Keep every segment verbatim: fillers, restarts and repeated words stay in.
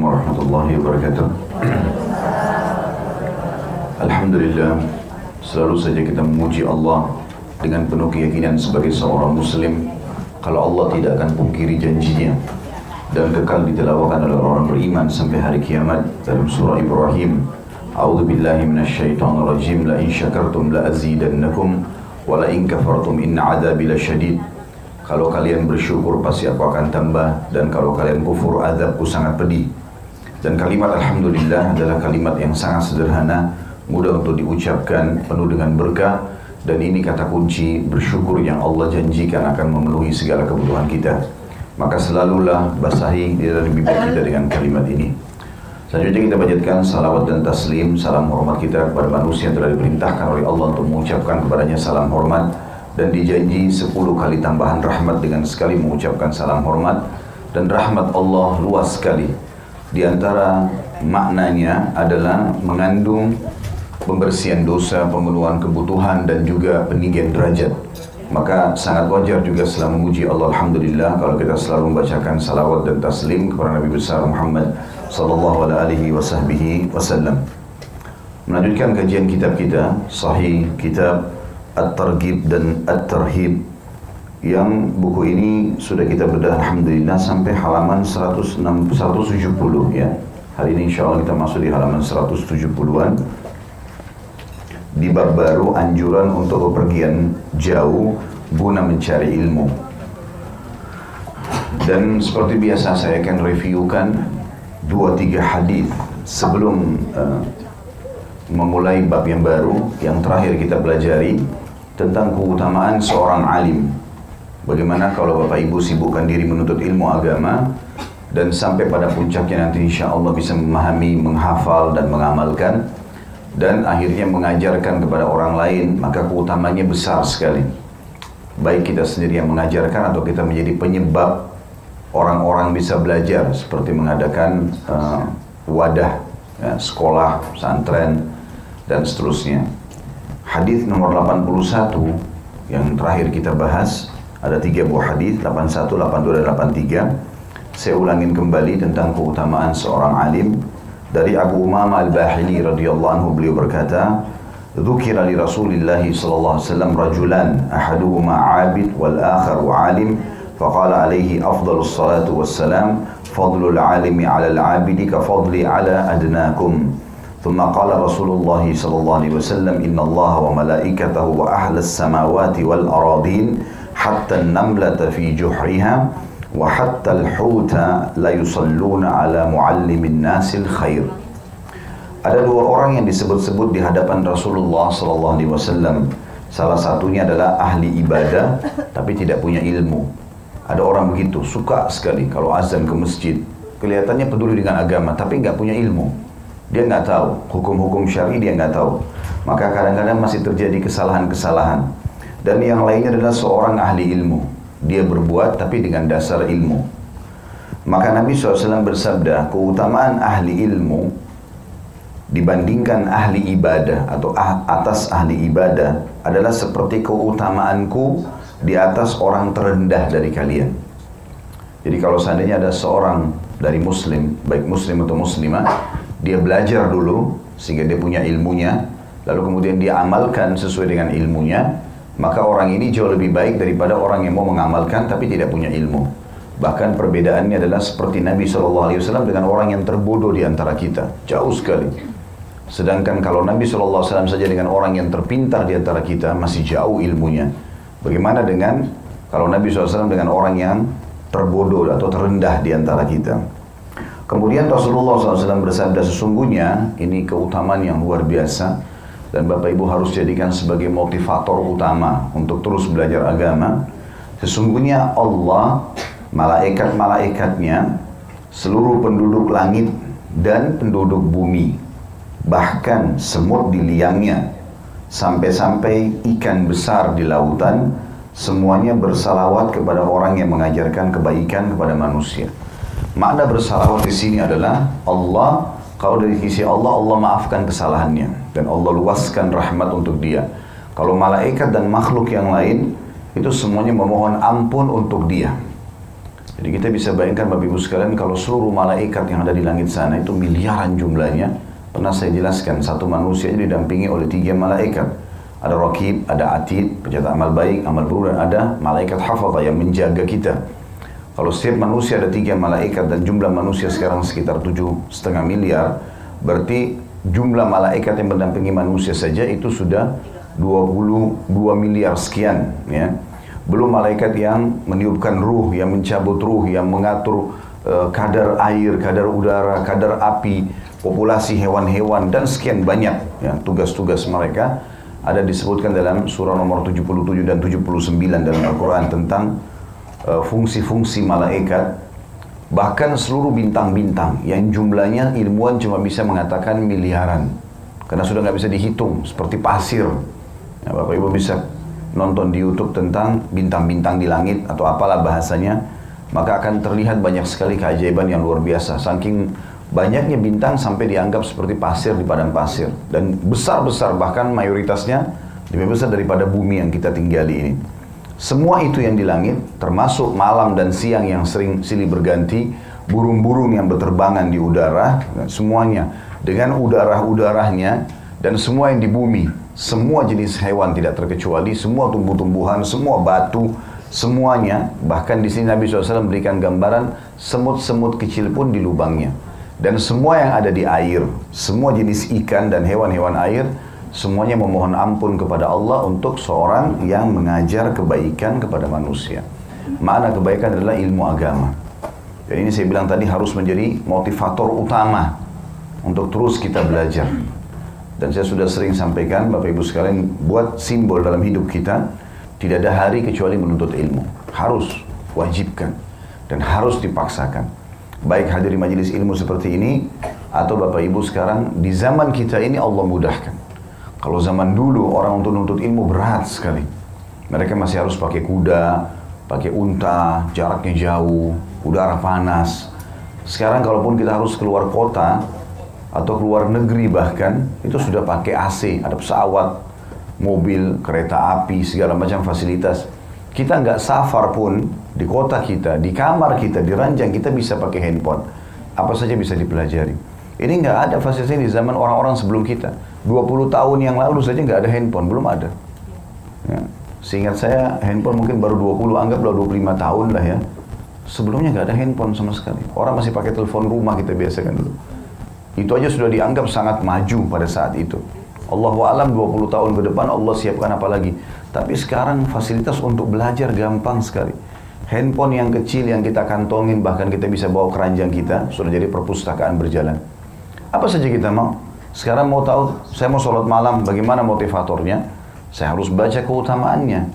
warahmatullahi wabarakatuh. Alhamdulillah, selalu saja kita memuji Allah dengan penuh keyakinan sebagai seorang muslim kalau Allah tidak akan pungkiri janjinya dan kekal ditelawakan oleh orang beriman sampai hari kiamat. Dalam surah Ibrahim, A'udzubillahi minasyaitonirrajim, la in syakartum la azidannakum wa la in kafartum inna adzabi lasyadid. Kalau kalian bersyukur pasti aku akan tambah, dan kalau kalian kufur azabku sangat pedih. Dan kalimat Alhamdulillah adalah kalimat yang sangat sederhana, mudah untuk diucapkan, penuh dengan berkah, dan ini kata kunci bersyukur yang Allah janjikan akan memenuhi segala kebutuhan kita. Maka selalulah basahi di dalam bibir kita dengan kalimat ini. Selanjutnya kita panjatkan salawat dan taslim, salam hormat kita kepada manusia yang telah diperintahkan oleh Allah untuk mengucapkan kepadanya salam hormat, dan dijanji sepuluh kali tambahan rahmat dengan sekali mengucapkan salam hormat. Dan rahmat Allah luas sekali. Di antara maknanya adalah mengandung pembersihan dosa, pemenuhan kebutuhan, dan juga peninggian derajat. Maka sangat wajar juga setelah memuji Allah Alhamdulillah kalau kita selalu membacakan salawat dan taslim kepada Nabi besar Muhammad sallallahu alaihi wasallam. Melanjutkan kajian kitab kita, Sahih Kitab At-Targhib dan At-Tarhib, yang buku ini sudah kita bedah Alhamdulillah sampai halaman seratus tujuh puluh ya. Hari ini insya Allah kita masuk di halaman seratus tujuh puluhan, di bab baru anjuran untuk bepergian jauh guna mencari ilmu. Dan seperti biasa saya akan reviewkan dua tiga hadis sebelum uh, memulai bab yang baru yang terakhir kita pelajari tentang keutamaan seorang alim. Bagaimana kalau Bapak Ibu sibukkan diri menuntut ilmu agama dan sampai pada puncaknya nanti insya Allah bisa memahami, menghafal dan mengamalkan, dan akhirnya mengajarkan kepada orang lain, maka keutamanya besar sekali. Baik kita sendiri yang mengajarkan atau kita menjadi penyebab orang-orang bisa belajar, seperti mengadakan uh, wadah ya, sekolah, pesantren dan seterusnya. Hadis nomor delapan puluh satu yang terakhir kita bahas, ada tiga buah hadis, delapan puluh satu, delapan puluh dua dan delapan puluh tiga. Saya ulangin kembali tentang keutamaan seorang alim. Dari Abu Umamah Al-Bahili radhiyallahu anhu, beliau berkata, "Dzukira li Rasulillah sallallahu alaihi wasallam rajulan, ahaduhuma 'abid wal akharu 'alim, faqala alaihi afdhalus salatu wassalam, fadlul 'alimi 'ala al-'abidi ka fadli 'ala adnakum." ثم قال رسول الله صلى الله عليه وسلم إن الله وملائكته وأهل السماوات والأراضين حتى النملة في جحرها وحتى الحوت لا يصلون على معلم الناس الخير. Ada dua orang yang disebut-sebut di hadapan Rasulullah sallallahu alaihi wasallam. Salah satunya adalah ahli ibadah tapi tidak punya ilmu. Ada orang begitu, suka sekali kalau azan ke masjid, kelihatannya peduli dengan agama tapi nggak punya ilmu. Dia nggak tahu hukum-hukum syar'i, dia nggak tahu. Maka kadang-kadang masih terjadi kesalahan-kesalahan. Dan yang lainnya adalah seorang ahli ilmu. Dia berbuat tapi dengan dasar ilmu. Maka Nabi shallallahu alaihi wasallam bersabda, keutamaan ahli ilmu dibandingkan ahli ibadah atau atas ahli ibadah adalah seperti keutamaanku di atas orang terendah dari kalian. Jadi kalau seandainya ada seorang dari muslim, baik muslim atau muslimah, dia belajar dulu sehingga dia punya ilmunya, lalu kemudian dia amalkan sesuai dengan ilmunya, maka orang ini jauh lebih baik daripada orang yang mau mengamalkan tapi tidak punya ilmu. Bahkan perbedaannya adalah seperti Nabi shallallahu alaihi wasallam dengan orang yang terbodoh di antara kita, jauh sekali. Sedangkan kalau Nabi shallallahu alaihi wasallam saja dengan orang yang terpintar di antara kita masih jauh ilmunya. Bagaimana dengan kalau Nabi shallallahu alaihi wasallam dengan orang yang terbodoh atau terendah di antara kita? Kemudian Rasulullah shallallahu alaihi wasallam bersabda, sesungguhnya ini keutamaan yang luar biasa dan Bapak Ibu harus jadikan sebagai motivator utama untuk terus belajar agama. Sesungguhnya Allah, malaikat-malaikatnya, seluruh penduduk langit dan penduduk bumi, bahkan semut di liangnya, sampai-sampai ikan besar di lautan, semuanya bersalawat kepada orang yang mengajarkan kebaikan kepada manusia. Makna bersalawat di sini adalah Allah, kalau dari sisi Allah, Allah maafkan kesalahannya dan Allah luaskan rahmat untuk dia. Kalau malaikat dan makhluk yang lain itu semuanya memohon ampun untuk dia. Jadi kita bisa bayangkan Bapak Ibu sekalian, kalau seluruh malaikat yang ada di langit sana itu miliaran jumlahnya. Pernah saya jelaskan, satu manusia ini didampingi oleh tiga malaikat. Ada Raqib, ada Atid, pencatat amal baik, amal buruk, dan ada malaikat hafadhah yang menjaga kita. Kalau setiap manusia ada tiga malaikat dan jumlah manusia sekarang sekitar tujuh setengah miliar, berarti jumlah malaikat yang mendampingi manusia saja itu sudah dua puluh dua miliar sekian, ya. Belum malaikat yang meniupkan ruh, yang mencabut ruh, yang mengatur uh, kadar air, kadar udara, kadar api, populasi hewan-hewan, dan sekian banyak, ya, tugas-tugas mereka. Ada disebutkan dalam surah nomor tujuh puluh tujuh dan tujuh puluh sembilan dalam Al-Quran tentang fungsi-fungsi uh, malaikat. Bahkan seluruh bintang-bintang yang jumlahnya ilmuwan cuma bisa mengatakan miliaran, karena sudah nggak bisa dihitung, seperti pasir. Ya, Bapak Ibu bisa nonton di YouTube tentang bintang-bintang di langit atau apalah bahasanya, maka akan terlihat banyak sekali keajaiban yang luar biasa. Saking banyaknya bintang sampai dianggap seperti pasir di padang pasir, dan besar-besar, bahkan mayoritasnya lebih besar daripada bumi yang kita tinggali ini. Semua itu yang di langit, termasuk malam dan siang yang sering silih berganti, burung-burung yang berterbangan di udara, semuanya dengan udara-udaranya, dan semua yang di bumi, semua jenis hewan tidak terkecuali, semua tumbuh-tumbuhan, semua batu, semuanya. Bahkan di sini Nabi shallallahu alaihi wasallam berikan gambaran semut-semut kecil pun di lubangnya. Dan semua yang ada di air, semua jenis ikan dan hewan-hewan air, semuanya memohon ampun kepada Allah untuk seorang yang mengajar kebaikan kepada manusia. Makna kebaikan adalah ilmu agama. Dan ini saya bilang tadi harus menjadi motivator utama untuk terus kita belajar. Dan saya sudah sering sampaikan, Bapak Ibu sekalian, buat simbol dalam hidup kita, tidak ada hari kecuali menuntut ilmu. Harus, wajibkan, dan harus dipaksakan. Baik hadir di majelis ilmu seperti ini, atau Bapak Ibu sekarang, di zaman kita ini Allah mudahkan. Kalau zaman dulu orang untuk nuntut ilmu berat sekali. Mereka masih harus pakai kuda, pakai unta, jaraknya jauh, udara panas. Sekarang kalaupun kita harus keluar kota atau keluar negeri bahkan, itu sudah pakai A C, ada pesawat, mobil, kereta api, segala macam fasilitas. Kita nggak safar pun di kota kita, di kamar kita, di ranjang kita bisa pakai handphone. Apa saja bisa dipelajari. Ini nggak ada fasilitasnya di zaman orang-orang sebelum kita. dua puluh tahun yang lalu saja nggak ada handphone, belum ada. Ya. Seingat saya handphone mungkin baru dua puluh, anggaplah dua puluh lima tahun lah ya. Sebelumnya nggak ada handphone sama sekali. Orang masih pakai telepon rumah kita biasa kan dulu. Itu aja sudah dianggap sangat maju pada saat itu. Allahu a'lam dua puluh tahun ke depan Allah siapkan apa lagi. Tapi sekarang fasilitas untuk belajar gampang sekali. Handphone yang kecil yang kita kantongin, bahkan kita bisa bawa keranjang kita, sudah jadi perpustakaan berjalan. Apa saja kita mau. Sekarang mau tahu, saya mau sholat malam, bagaimana motivatornya? Saya harus baca keutamaannya.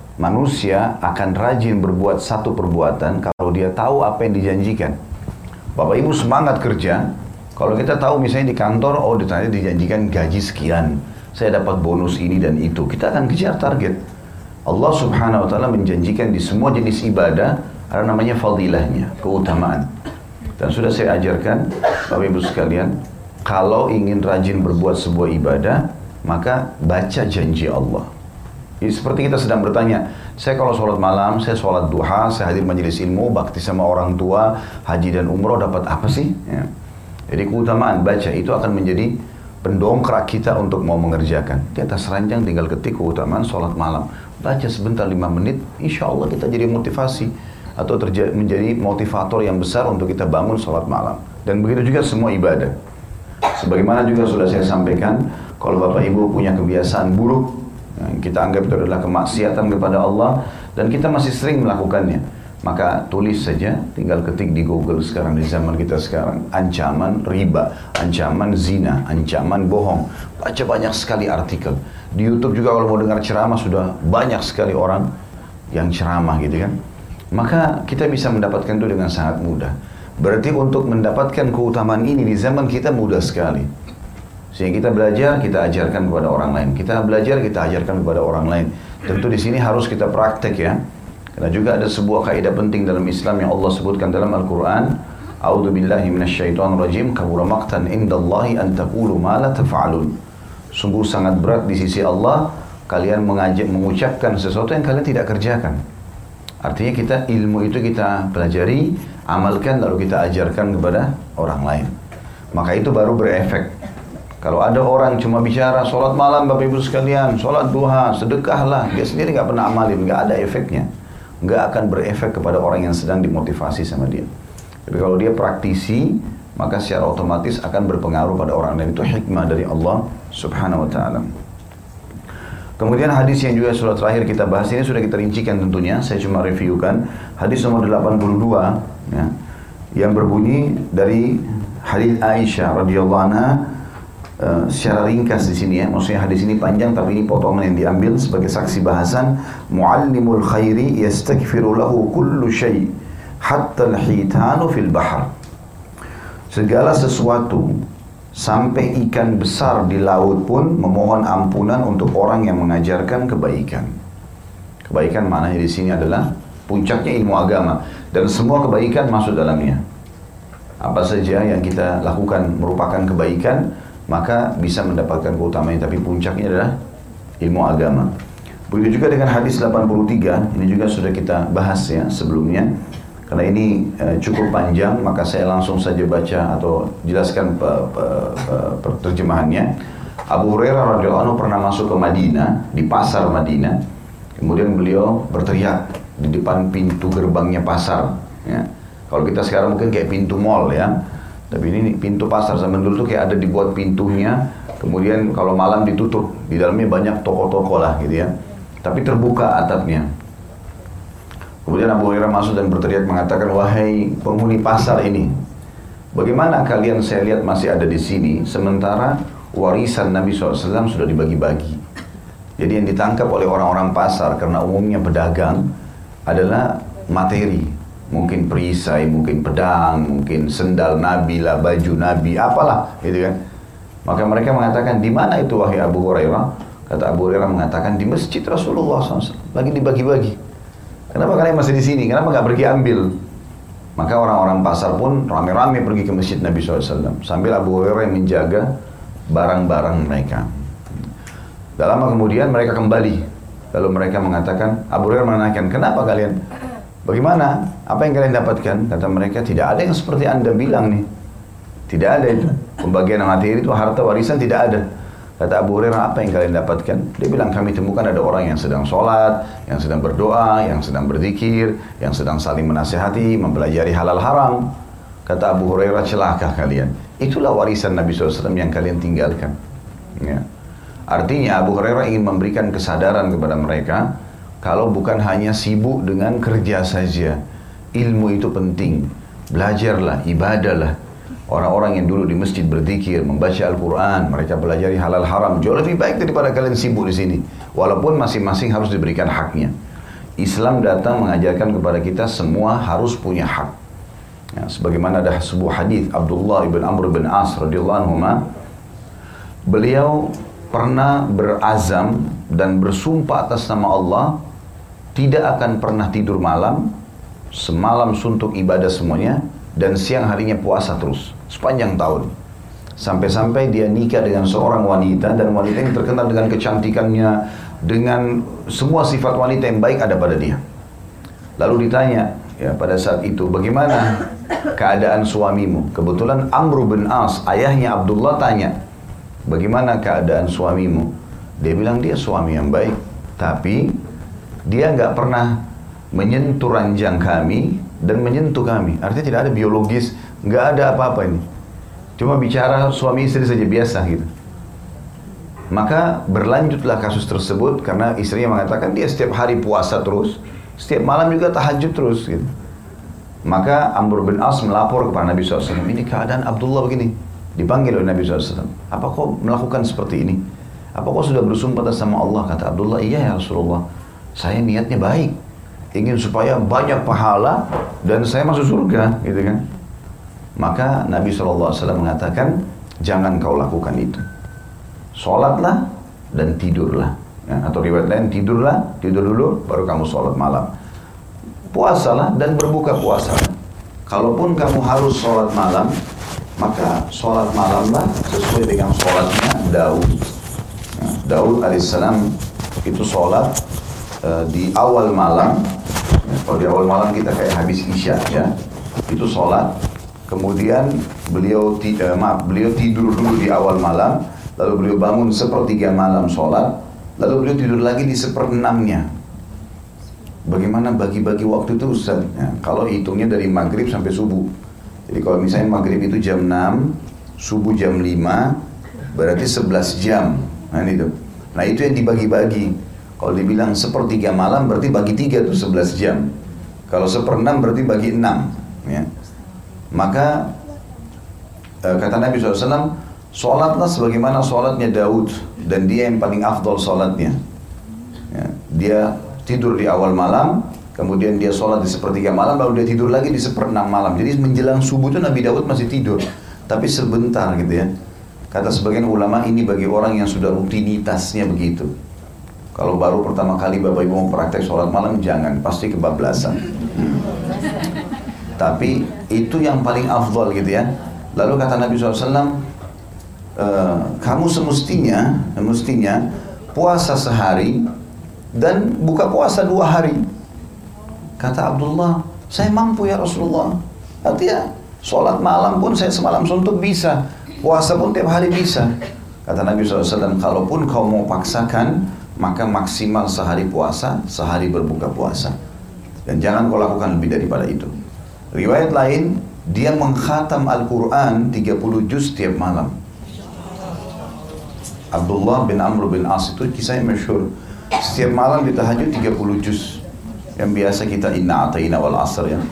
Manusia akan rajin berbuat satu perbuatan kalau dia tahu apa yang dijanjikan. Bapak Ibu semangat kerja, kalau kita tahu misalnya di kantor, oh ditanya dijanjikan gaji sekian, saya dapat bonus ini dan itu, kita akan kejar target. Allah subhanahu wa ta'ala menjanjikan di semua jenis ibadah, ada namanya fadilahnya, keutamaan. Dan sudah saya ajarkan, Bapak Ibu sekalian, kalau ingin rajin berbuat sebuah ibadah, maka baca janji Allah. Jadi seperti kita sedang bertanya, saya kalau sholat malam, saya sholat duha, saya hadir majelis ilmu, bakti sama orang tua, haji dan umroh, dapat apa sih? Ya. Jadi keutamaan baca itu akan menjadi pendongkrak kita untuk mau mengerjakan. Di atas ranjang tinggal ketik keutamaan sholat malam. Baca sebentar lima menit, insya Allah kita jadi motivasi. Atau terjadi, menjadi motivator yang besar untuk kita bangun sholat malam. Dan begitu juga semua ibadah. Sebagaimana juga sudah saya sampaikan, kalau Bapak Ibu punya kebiasaan buruk, yang kita anggap itu adalah kemaksiatan kepada Allah, dan kita masih sering melakukannya, maka tulis saja, tinggal ketik di Google sekarang, di zaman kita sekarang, ancaman riba, ancaman zina, ancaman bohong. Baca banyak sekali artikel. Di YouTube juga kalau mau dengar ceramah, sudah banyak sekali orang yang ceramah gitu kan. Maka kita bisa mendapatkan itu dengan sangat mudah. Berarti untuk mendapatkan keutamaan ini di zaman kita mudah sekali. Sehingga kita belajar, kita ajarkan kepada orang lain. Kita belajar, kita ajarkan kepada orang lain. Tentu di sini harus kita praktek ya. Karena juga ada sebuah kaidah penting dalam Islam yang Allah sebutkan dalam Al-Quran. A'udzu billahi minasyaitonir rajim. Kabura maqtan indallahi an taqulu ma la taf'alun. Sungguh sangat berat di sisi Allah kalian mengajak mengucapkan sesuatu yang kalian tidak kerjakan. Artinya kita ilmu itu kita pelajari, amalkan, lalu kita ajarkan kepada orang lain. Maka itu baru berefek. Kalau ada orang cuma bicara sholat malam Bapak Ibu sekalian, sholat duha, sedekahlah, dia sendiri nggak pernah amalin, nggak ada efeknya, nggak akan berefek kepada orang yang sedang dimotivasi sama dia. Tapi kalau dia praktisi, maka secara otomatis akan berpengaruh pada orang lain. Itu hikmah dari Allah Subhanahu Wa Taala. Kemudian hadis yang juga surat terakhir kita bahas ini sudah kita rincikan tentunya, saya cuma reviewkan. Hadis nomor delapan puluh dua ya, yang berbunyi dari hadis Aisyah radhiyallahu anha, uh, secara ringkas di sini ya. Maksudnya hadis ini panjang tapi ini potongan yang diambil sebagai saksi bahasan. Muallimul khairi yastaghfiru lahu kullu syai' hatta al-hitanu fil bahr. Segala sesuatu sampai ikan besar di laut pun memohon ampunan untuk orang yang mengajarkan kebaikan. Kebaikan maknanya di sini adalah puncaknya ilmu agama dan semua kebaikan masuk dalamnya. Apa saja yang kita lakukan merupakan kebaikan, maka bisa mendapatkan keutamaan, tapi puncaknya adalah ilmu agama. Begitu juga dengan hadis delapan puluh tiga, ini juga sudah kita bahas ya sebelumnya. Karena ini e, cukup panjang, maka saya langsung saja baca atau jelaskan pe, pe, pe, terjemahannya. Abu Hurairah radhiyallahu anhu pernah masuk ke Madinah, di pasar Madinah. Kemudian beliau berteriak di depan pintu gerbangnya pasar. Ya. Kalau kita sekarang mungkin kayak pintu mall ya. Tapi ini pintu pasar, zaman dulu tuh kayak ada dibuat pintunya. Kemudian kalau malam ditutup, di dalamnya banyak toko-toko lah gitu ya. Tapi terbuka atapnya. Kemudian Abu Hurairah masuk dan berteriak mengatakan, wahai penghuni pasar ini, bagaimana kalian saya lihat masih ada di sini, sementara warisan Nabi shallallahu alaihi wasallam sudah dibagi-bagi. Jadi yang ditangkap oleh orang-orang pasar, karena umumnya pedagang, adalah materi. Mungkin perisai, mungkin pedang, mungkin sendal Nabi lah, baju Nabi, apalah gitu kan. Maka mereka mengatakan, di mana itu wahai Abu Hurairah? Kata Abu Hurairah mengatakan, di masjid Rasulullah shallallahu alaihi wasallam, lagi dibagi-bagi. Kenapa kalian masih di sini? Kenapa nggak pergi ambil? Maka orang-orang pasar pun rame-rame pergi ke masjid Nabi shallallahu alaihi wasallam sambil Abu Hurairah yang menjaga barang-barang mereka. Tak lama kemudian mereka kembali. Lalu mereka mengatakan, Abu Hurairah menanyakan, kenapa kalian? Bagaimana? Apa yang kalian dapatkan? Kata mereka, tidak ada yang seperti anda bilang nih. Tidak ada itu. Pembagian materi itu, harta warisan tidak ada. Kata Abu Hurairah, apa yang kalian dapatkan? Dia bilang, kami temukan ada orang yang sedang sholat, yang sedang berdoa, yang sedang berzikir, yang sedang saling menasihati, mempelajari halal haram. Kata Abu Hurairah, celaka kalian. Itulah warisan Nabi shallallahu alaihi wasallam yang kalian tinggalkan. Ya. Artinya Abu Hurairah ingin memberikan kesadaran kepada mereka, kalau bukan hanya sibuk dengan kerja saja, ilmu itu penting. Belajarlah, ibadahlah. Orang-orang yang dulu di masjid berzikir, membaca Al-Quran, mereka pelajari halal haram, jauh lebih baik daripada kalian sibuk di sini. Walaupun masing-masing harus diberikan haknya. Islam datang mengajarkan kepada kita semua harus punya hak. Ya, sebagaimana ada sebuah hadis Abdullah ibn Amr bin As radhiyallahu anhu, beliau pernah berazam dan bersumpah atas nama Allah tidak akan pernah tidur malam, semalam suntuk ibadah semuanya, dan siang harinya puasa terus sepanjang tahun. Sampai-sampai dia nikah dengan seorang wanita, dan wanita yang terkenal dengan kecantikannya, dengan semua sifat wanita yang baik ada pada dia. Lalu ditanya ya pada saat itu, bagaimana keadaan suamimu? Kebetulan Amr bin As, ayahnya Abdullah, tanya, bagaimana keadaan suamimu? Dia bilang dia suami yang baik, tapi dia nggak pernah menyentuh ranjang kami dan menyentuh kami. Artinya tidak ada biologis, nggak ada apa-apa ini. Cuma bicara suami istri saja biasa gitu. Maka berlanjutlah kasus tersebut karena istrinya mengatakan dia setiap hari puasa terus, setiap malam juga tahajud terus gitu. Maka Amr bin As melapor kepada Nabi shallallahu alaihi wasallam, ini keadaan Abdullah begini. Dipanggil oleh Nabi shallallahu alaihi wasallam, apa kau melakukan seperti ini? Apa kau sudah bersumpah atas nama Allah? Kata Abdullah, iya ya Rasulullah, saya niatnya baik, ingin supaya banyak pahala dan saya masuk surga gitu kan. Maka Nabi shallallahu alaihi wasallam mengatakan, jangan kau lakukan itu, sholatlah dan tidurlah ya, atau riwayat lain, tidurlah, tidur dulu baru kamu sholat malam, puasalah dan berbuka puasa. Kalaupun kamu harus sholat malam, maka sholat malamlah sesuai dengan sholatnya Daud. Nah, Daud alaihissalam itu sholat uh, di awal malam, Kalau di awal malam kita kayak habis isya ya, itu sholat. Kemudian beliau eh, maaf beliau tidur dulu di awal malam, lalu beliau bangun sepertiga malam sholat, lalu beliau tidur lagi di seperenamnya. Bagaimana bagi-bagi waktu itu Ustaz? Ya, kalau hitungnya dari maghrib sampai subuh. Jadi kalau misalnya maghrib itu jam enam, subuh jam lima, berarti sebelas jam. Nah itu. Nah itu yang dibagi-bagi. Kalau dibilang sepertiga malam berarti bagi tiga itu sebelas jam. Kalau seperenam berarti bagi enam. Ya. Maka eh, kata Nabi shallallahu alaihi wasallam, sholatlah sebagaimana sholatnya Daud, dan dia yang paling afdol sholatnya. Ya. Dia tidur di awal malam, kemudian dia sholat di sepertiga malam, lalu dia tidur lagi di seperenam malam. Jadi menjelang subuh itu Nabi Daud masih tidur, tapi sebentar gitu ya. Kata sebagian ulama, ini bagi orang yang sudah rutinitasnya begitu. Kalau baru pertama kali Bapak Ibu mau praktek sholat malam, jangan, pasti kebablasan. Hmm. Tapi itu yang paling afdal gitu ya. Lalu kata Nabi shallallahu alaihi wasallam, e, kamu semestinya, semestinya puasa sehari dan buka puasa dua hari. Kata Abdullah, saya mampu ya Rasulullah. Artinya sholat malam pun saya semalam suntuk bisa, puasa pun tiap hari bisa. Kata Nabi shallallahu alaihi wasallam, kalaupun kau mau paksakan, maka maksimal sehari puasa, sehari berbuka puasa. Dan jangan kau lakukan lebih daripada itu. Riwayat lain, dia mengkhatam Al-Quran tiga puluh juz tiap malam. Abdullah bin Amr bin As itu kisah yang masyhur. Setiap malam di tahajud tiga puluh juz. Yang biasa kita inna ata'ina wal asr ya.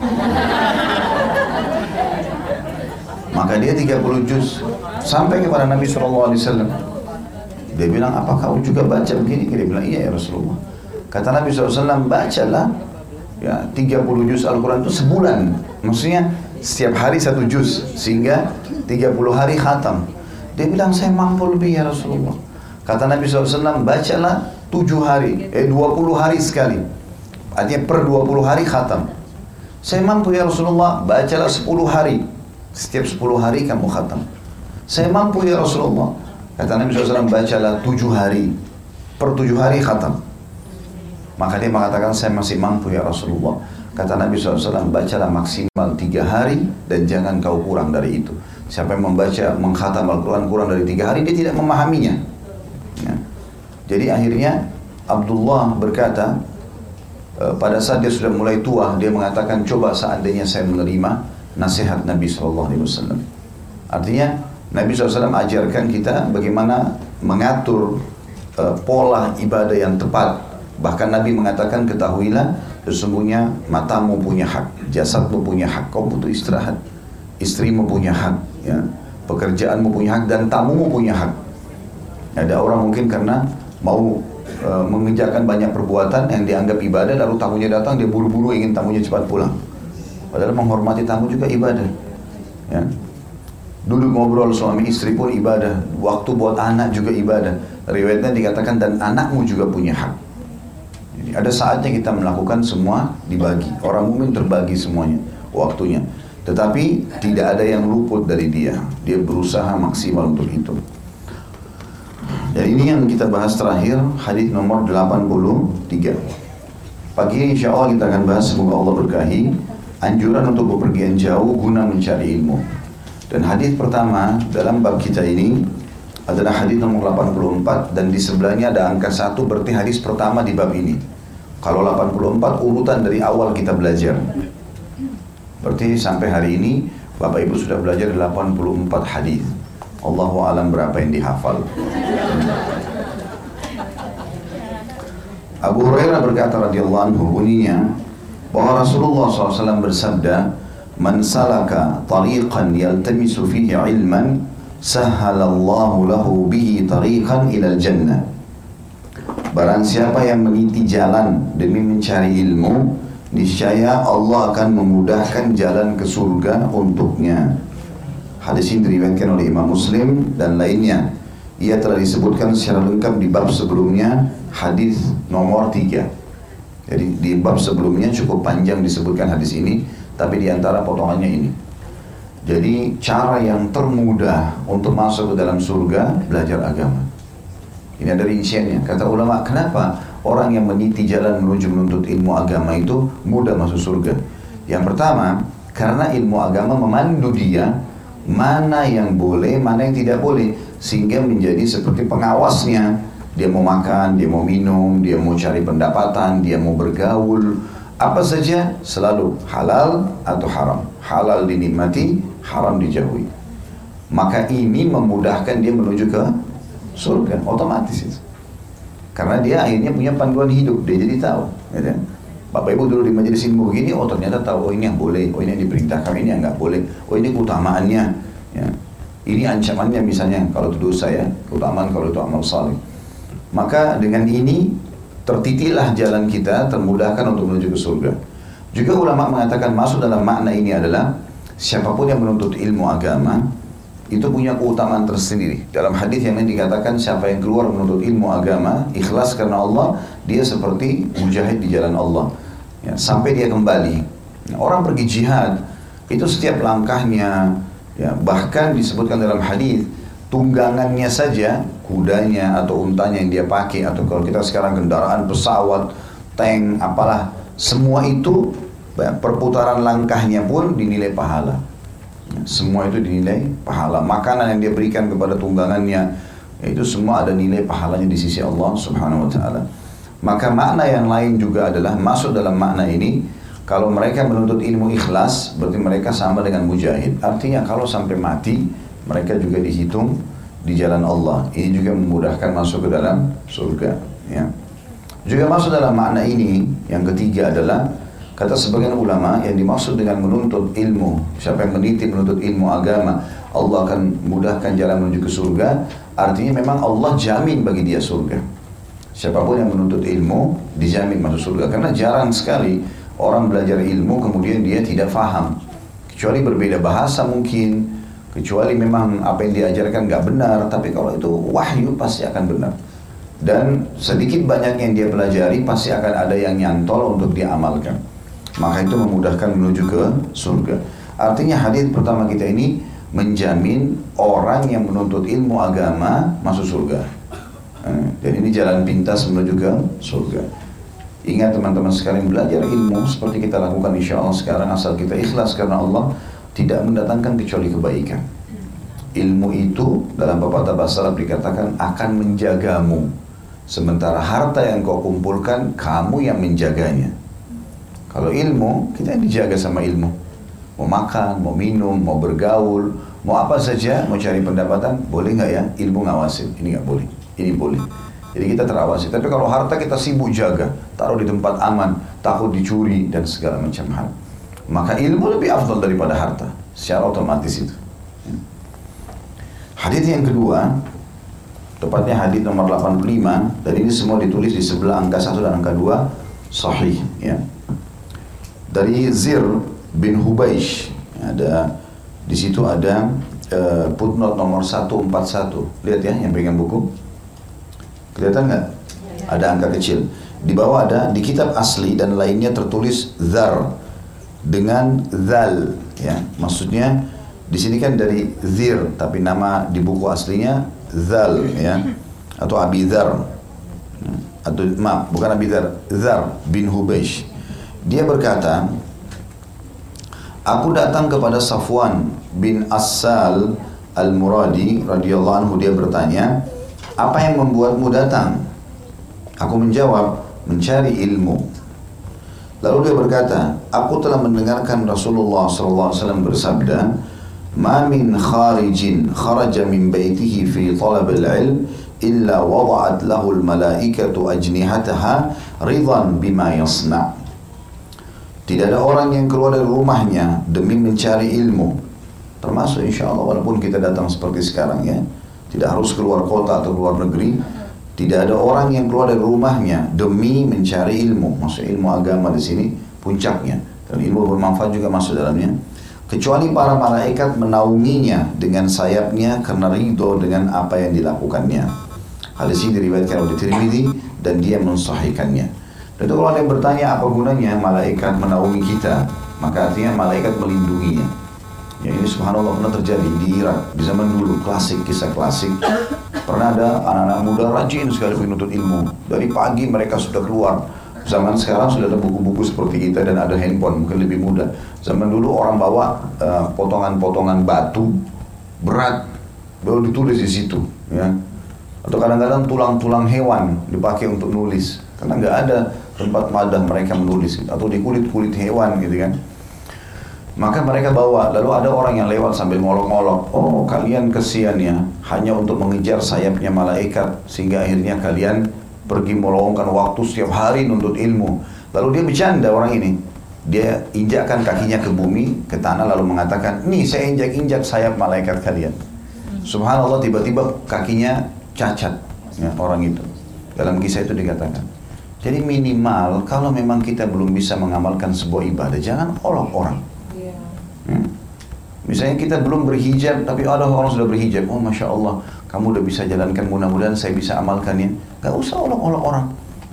Maka dia tiga puluh juz sampai kepada Nabi shallallahu alaihi wasallam. Dia bilang, apa kau juga baca begini? Dia bilang, iya ya Rasulullah. Kata Nabi shallallahu alaihi wasallam, bacalah ya, tiga puluh juz Al-Quran itu sebulan. Maksudnya setiap hari satu juz, sehingga tiga puluh hari khatam. Dia bilang, saya mampu lebih ya Rasulullah. Kata Nabi shallallahu alaihi wasallam, bacalah tujuh hari, eh dua puluh hari sekali. Artinya per dua puluh hari khatam. Saya mampu ya Rasulullah, bacalah sepuluh hari. Setiap sepuluh hari kamu khatam. Saya mampu ya Rasulullah. Kata Nabi shallallahu alaihi wasallam, bacalah tujuh hari. Per tujuh hari khatam. Maka dia mengatakan, saya masih mampu ya Rasulullah. Kata Nabi shallallahu alaihi wasallam, bacalah maksimal tiga hari dan jangan kau kurang dari itu. Siapa yang membaca, mengkhatam Al-Quran kurang dari tiga hari, dia tidak memahaminya. Ya. Jadi akhirnya Abdullah berkata, e, pada saat dia sudah mulai tua, dia mengatakan, coba seandainya saya menerima nasihat Nabi shallallahu alaihi wasallam. Artinya Nabi shallallahu alaihi wasallam ajarkan kita bagaimana mengatur e, pola ibadah yang tepat. Bahkan Nabi mengatakan, ketahuilah sesungguhnya matamu punya hak, jasadmu punya hak, kau butuh istirahat, istrimu punya hak, ya, pekerjaanmu punya hak, dan tamumu punya hak. Ada orang mungkin karena mau e, mengerjakan banyak perbuatan yang dianggap ibadah, lalu tamunya datang, dia buru-buru ingin tamunya cepat pulang. Padahal menghormati tamu juga ibadah. Ya. Duduk ngobrol suami istri pun ibadah, waktu buat anak juga ibadah. Riwayatnya dikatakan, dan anakmu juga punya hak. Jadi ada saatnya kita melakukan semua dibagi. Orang mukmin terbagi semuanya waktunya. Tetapi tidak ada yang luput dari dia. Dia berusaha maksimal untuk itu. Dan ini yang kita bahas terakhir, hadis nomor delapan puluh tiga. Pagi ini insya Allah kita akan bahas, semoga Allah berkahi, anjuran untuk bepergian jauh guna mencari ilmu. Dan hadis pertama dalam bab kita ini adalah hadis nomor delapan puluh empat, dan di sebelahnya ada angka satu, berarti hadis pertama di bab ini. Kalau delapan puluh empat urutan dari awal kita belajar. Berarti sampai hari ini Bapak Ibu sudah belajar delapan puluh empat hadis. Allahu a'lam berapa yang dihafal. Abu Hurairah berkata radhiyallahu anhu, bunyinya bahwa Rasulullah shallallahu alaihi wasallam bersabda, man salaka tariqan yaltamisu fihi ilman sahhalallahu lahu bihi tariqan ilal jannah. Barang siapa yang meniti jalan demi mencari ilmu, niscaya Allah akan memudahkan jalan ke surga untuknya. Hadis ini diriwayatkan oleh Imam Muslim dan lainnya. Ia telah disebutkan secara lengkap di bab sebelumnya, hadis nomor tiga. Jadi di bab sebelumnya cukup panjang disebutkan hadis ini, tapi di antara potongannya ini. Jadi cara yang termudah untuk masuk ke dalam surga, belajar agama. Ini ada rinciannya. Kata ulama, kenapa orang yang meniti jalan menuju menuntut ilmu agama itu mudah masuk surga? Yang pertama, karena ilmu agama memandu dia mana yang boleh, mana yang tidak boleh, sehingga menjadi seperti pengawasnya. Dia mau makan, dia mau minum, dia mau cari pendapatan, dia mau bergaul, apa saja selalu halal atau haram. Halal dinikmati, haram dijauhi. Maka ini memudahkan dia menuju ke surga, otomatis itu. Karena dia akhirnya punya panduan hidup, dia jadi tahu. Ya kan? Bapak Ibu dulu di majelis ilmu begini, oh ternyata tahu, oh ini yang boleh, oh ini yang diperintahkan, ini yang nggak boleh, oh ini keutamaannya. Ya. Ini ancamannya misalnya, kalau itu dosa ya, keutamaan kalau itu amal saleh. Maka dengan ini tertitilah jalan kita, termudahkan untuk menuju ke surga. Juga ulama mengatakan masuk dalam makna ini adalah siapapun yang menuntut ilmu agama itu punya keutamaan tersendiri. Dalam hadis yang lain dikatakan siapa yang keluar menuntut ilmu agama ikhlas karena Allah, dia seperti mujahid di jalan Allah ya, sampai dia kembali. Ya, orang pergi jihad itu setiap langkahnya ya, bahkan disebutkan dalam hadis tunggangannya saja, kudanya atau untanya yang dia pakai, atau kalau kita sekarang kendaraan, pesawat, tank, apalah, semua itu perputaran langkahnya pun dinilai pahala. Semua itu dinilai pahala. Makanan yang dia berikan kepada tunggangannya, itu semua ada nilai pahalanya di sisi Allah Subhanahu wa taala. Maka makna yang lain juga adalah masuk dalam makna ini, kalau mereka menuntut ilmu ikhlas, berarti mereka sama dengan mujahid. Artinya kalau sampai mati, mereka juga dihitung di jalan Allah. Ini juga memudahkan masuk ke dalam surga. Ya. Juga masuk dalam makna ini, yang ketiga adalah kata sebagian ulama yang dimaksud dengan menuntut ilmu, siapa yang meniti menuntut ilmu agama, Allah akan mudahkan jalan menuju ke surga. Artinya memang Allah jamin bagi dia surga. Siapapun yang menuntut ilmu dijamin masuk surga. Karena jarang sekali orang belajar ilmu kemudian dia tidak faham, kecuali berbeda bahasa mungkin, kecuali memang apa yang diajarkan nggak benar. Tapi kalau itu wahyu pasti akan benar. Dan sedikit banyak yang dia pelajari pasti akan ada yang nyantol untuk diamalkan. Maka itu memudahkan menuju ke surga. Artinya hadis pertama kita ini menjamin orang yang menuntut ilmu agama masuk surga. Dan ini jalan pintas menuju ke surga. Ingat teman-teman sekalian, belajar ilmu seperti kita lakukan insya Allah sekarang, asal kita ikhlas karena Allah, tidak mendatangkan kecuali kebaikan. Ilmu itu dalam pepatah bahasa Arab dikatakan akan menjagamu. Sementara harta yang kau kumpulkan, kamu yang menjaganya. Kalau ilmu, kita dijaga sama ilmu. Mau makan, mau minum, mau bergaul, mau apa saja, mau cari pendapatan, boleh nggak ya? Ilmu ngawasin, ini nggak boleh, ini boleh. Jadi kita terawasi. Tapi kalau harta kita sibuk jaga, taruh di tempat aman, takut dicuri dan segala macam hal. Maka ilmu lebih afdal daripada harta, secara otomatis itu. Hadis yang kedua, tepatnya hadis nomor delapan puluh lima, dan ini semua ditulis di sebelah angka satu dan angka dua, sahih ya. Dari Zir bin Hubaish, ada di situ ada uh, footnote nomor seratus empat puluh satu. Lihat ya yang pegang buku. Kelihatan nggak? Ada angka kecil. Di bawah ada di kitab asli dan lainnya tertulis Zar dengan Zal ya. Maksudnya di sini kan dari Zir, tapi nama di buku aslinya Zal ya, atau Abi Dzar. Atau maaf, bukan Abi Dzar, Zar bin Hubaish. Dia berkata, aku datang kepada Safwan bin As-Sal Al-Muradi radhiyallahu anhu. Dia bertanya, apa yang membuatmu datang? Aku menjawab, mencari ilmu. Lalu dia berkata, aku telah mendengarkan Rasulullah sallallahu alaihi wasallam bersabda, ma min kharijin kharaja min baitihi fi talab al-ilm illa wada'at lahu al-malaikatu ajnihataha ridhan bima yasna'. Tidak ada orang yang keluar dari rumahnya demi mencari ilmu, termasuk insya Allah walaupun kita datang seperti sekarang ya, tidak harus keluar kota atau keluar negeri. Tidak ada orang yang keluar dari rumahnya demi mencari ilmu. Maksud ilmu agama di sini puncaknya, dan ilmu bermanfaat juga masuk dalamnya, kecuali para malaikat menaunginya dengan sayapnya karena ridho dengan apa yang dilakukannya. Hadis ini diriwayatkan oleh Tirmidzi dan dia mensahihkannya. Dan itu kalau ada yang bertanya apa gunanya malaikat menaungi kita, maka artinya malaikat melindunginya. Ya, ini subhanallah pernah terjadi di Irak di zaman dulu, klasik, kisah klasik. Pernah ada anak-anak muda rajin sekali menuntut ilmu. Dari pagi mereka sudah keluar. Zaman sekarang sudah ada buku-buku seperti kita dan ada handphone, mungkin lebih mudah. Zaman dulu orang bawa uh, potongan-potongan batu berat, baru ditulis di situ, ya. Atau kadang-kadang tulang-tulang hewan dipakai untuk nulis, karena nggak ada tempat madah mereka menulis, atau di kulit-kulit hewan, gitu kan. Maka mereka bawa, lalu ada orang yang lewat sambil ngolok-ngolok, oh kalian kesian ya, hanya untuk mengejar sayapnya malaikat, sehingga akhirnya kalian pergi meluangkan waktu setiap hari nuntut ilmu. Lalu dia bercanda orang ini, dia injakkan kakinya ke bumi, ke tanah, lalu mengatakan, nih saya injak-injak sayap malaikat kalian. Subhanallah, tiba-tiba kakinya cacat, ya, orang itu. Dalam kisah itu dikatakan. Jadi minimal kalau memang kita belum bisa mengamalkan sebuah ibadah, jangan olok orang. Hmm? Misalnya kita belum berhijab, tapi ada orang sudah berhijab, oh Masya Allah, kamu udah bisa jalankan, mudah-mudahan saya bisa amalkan ya. Gak usah olok-olok orang.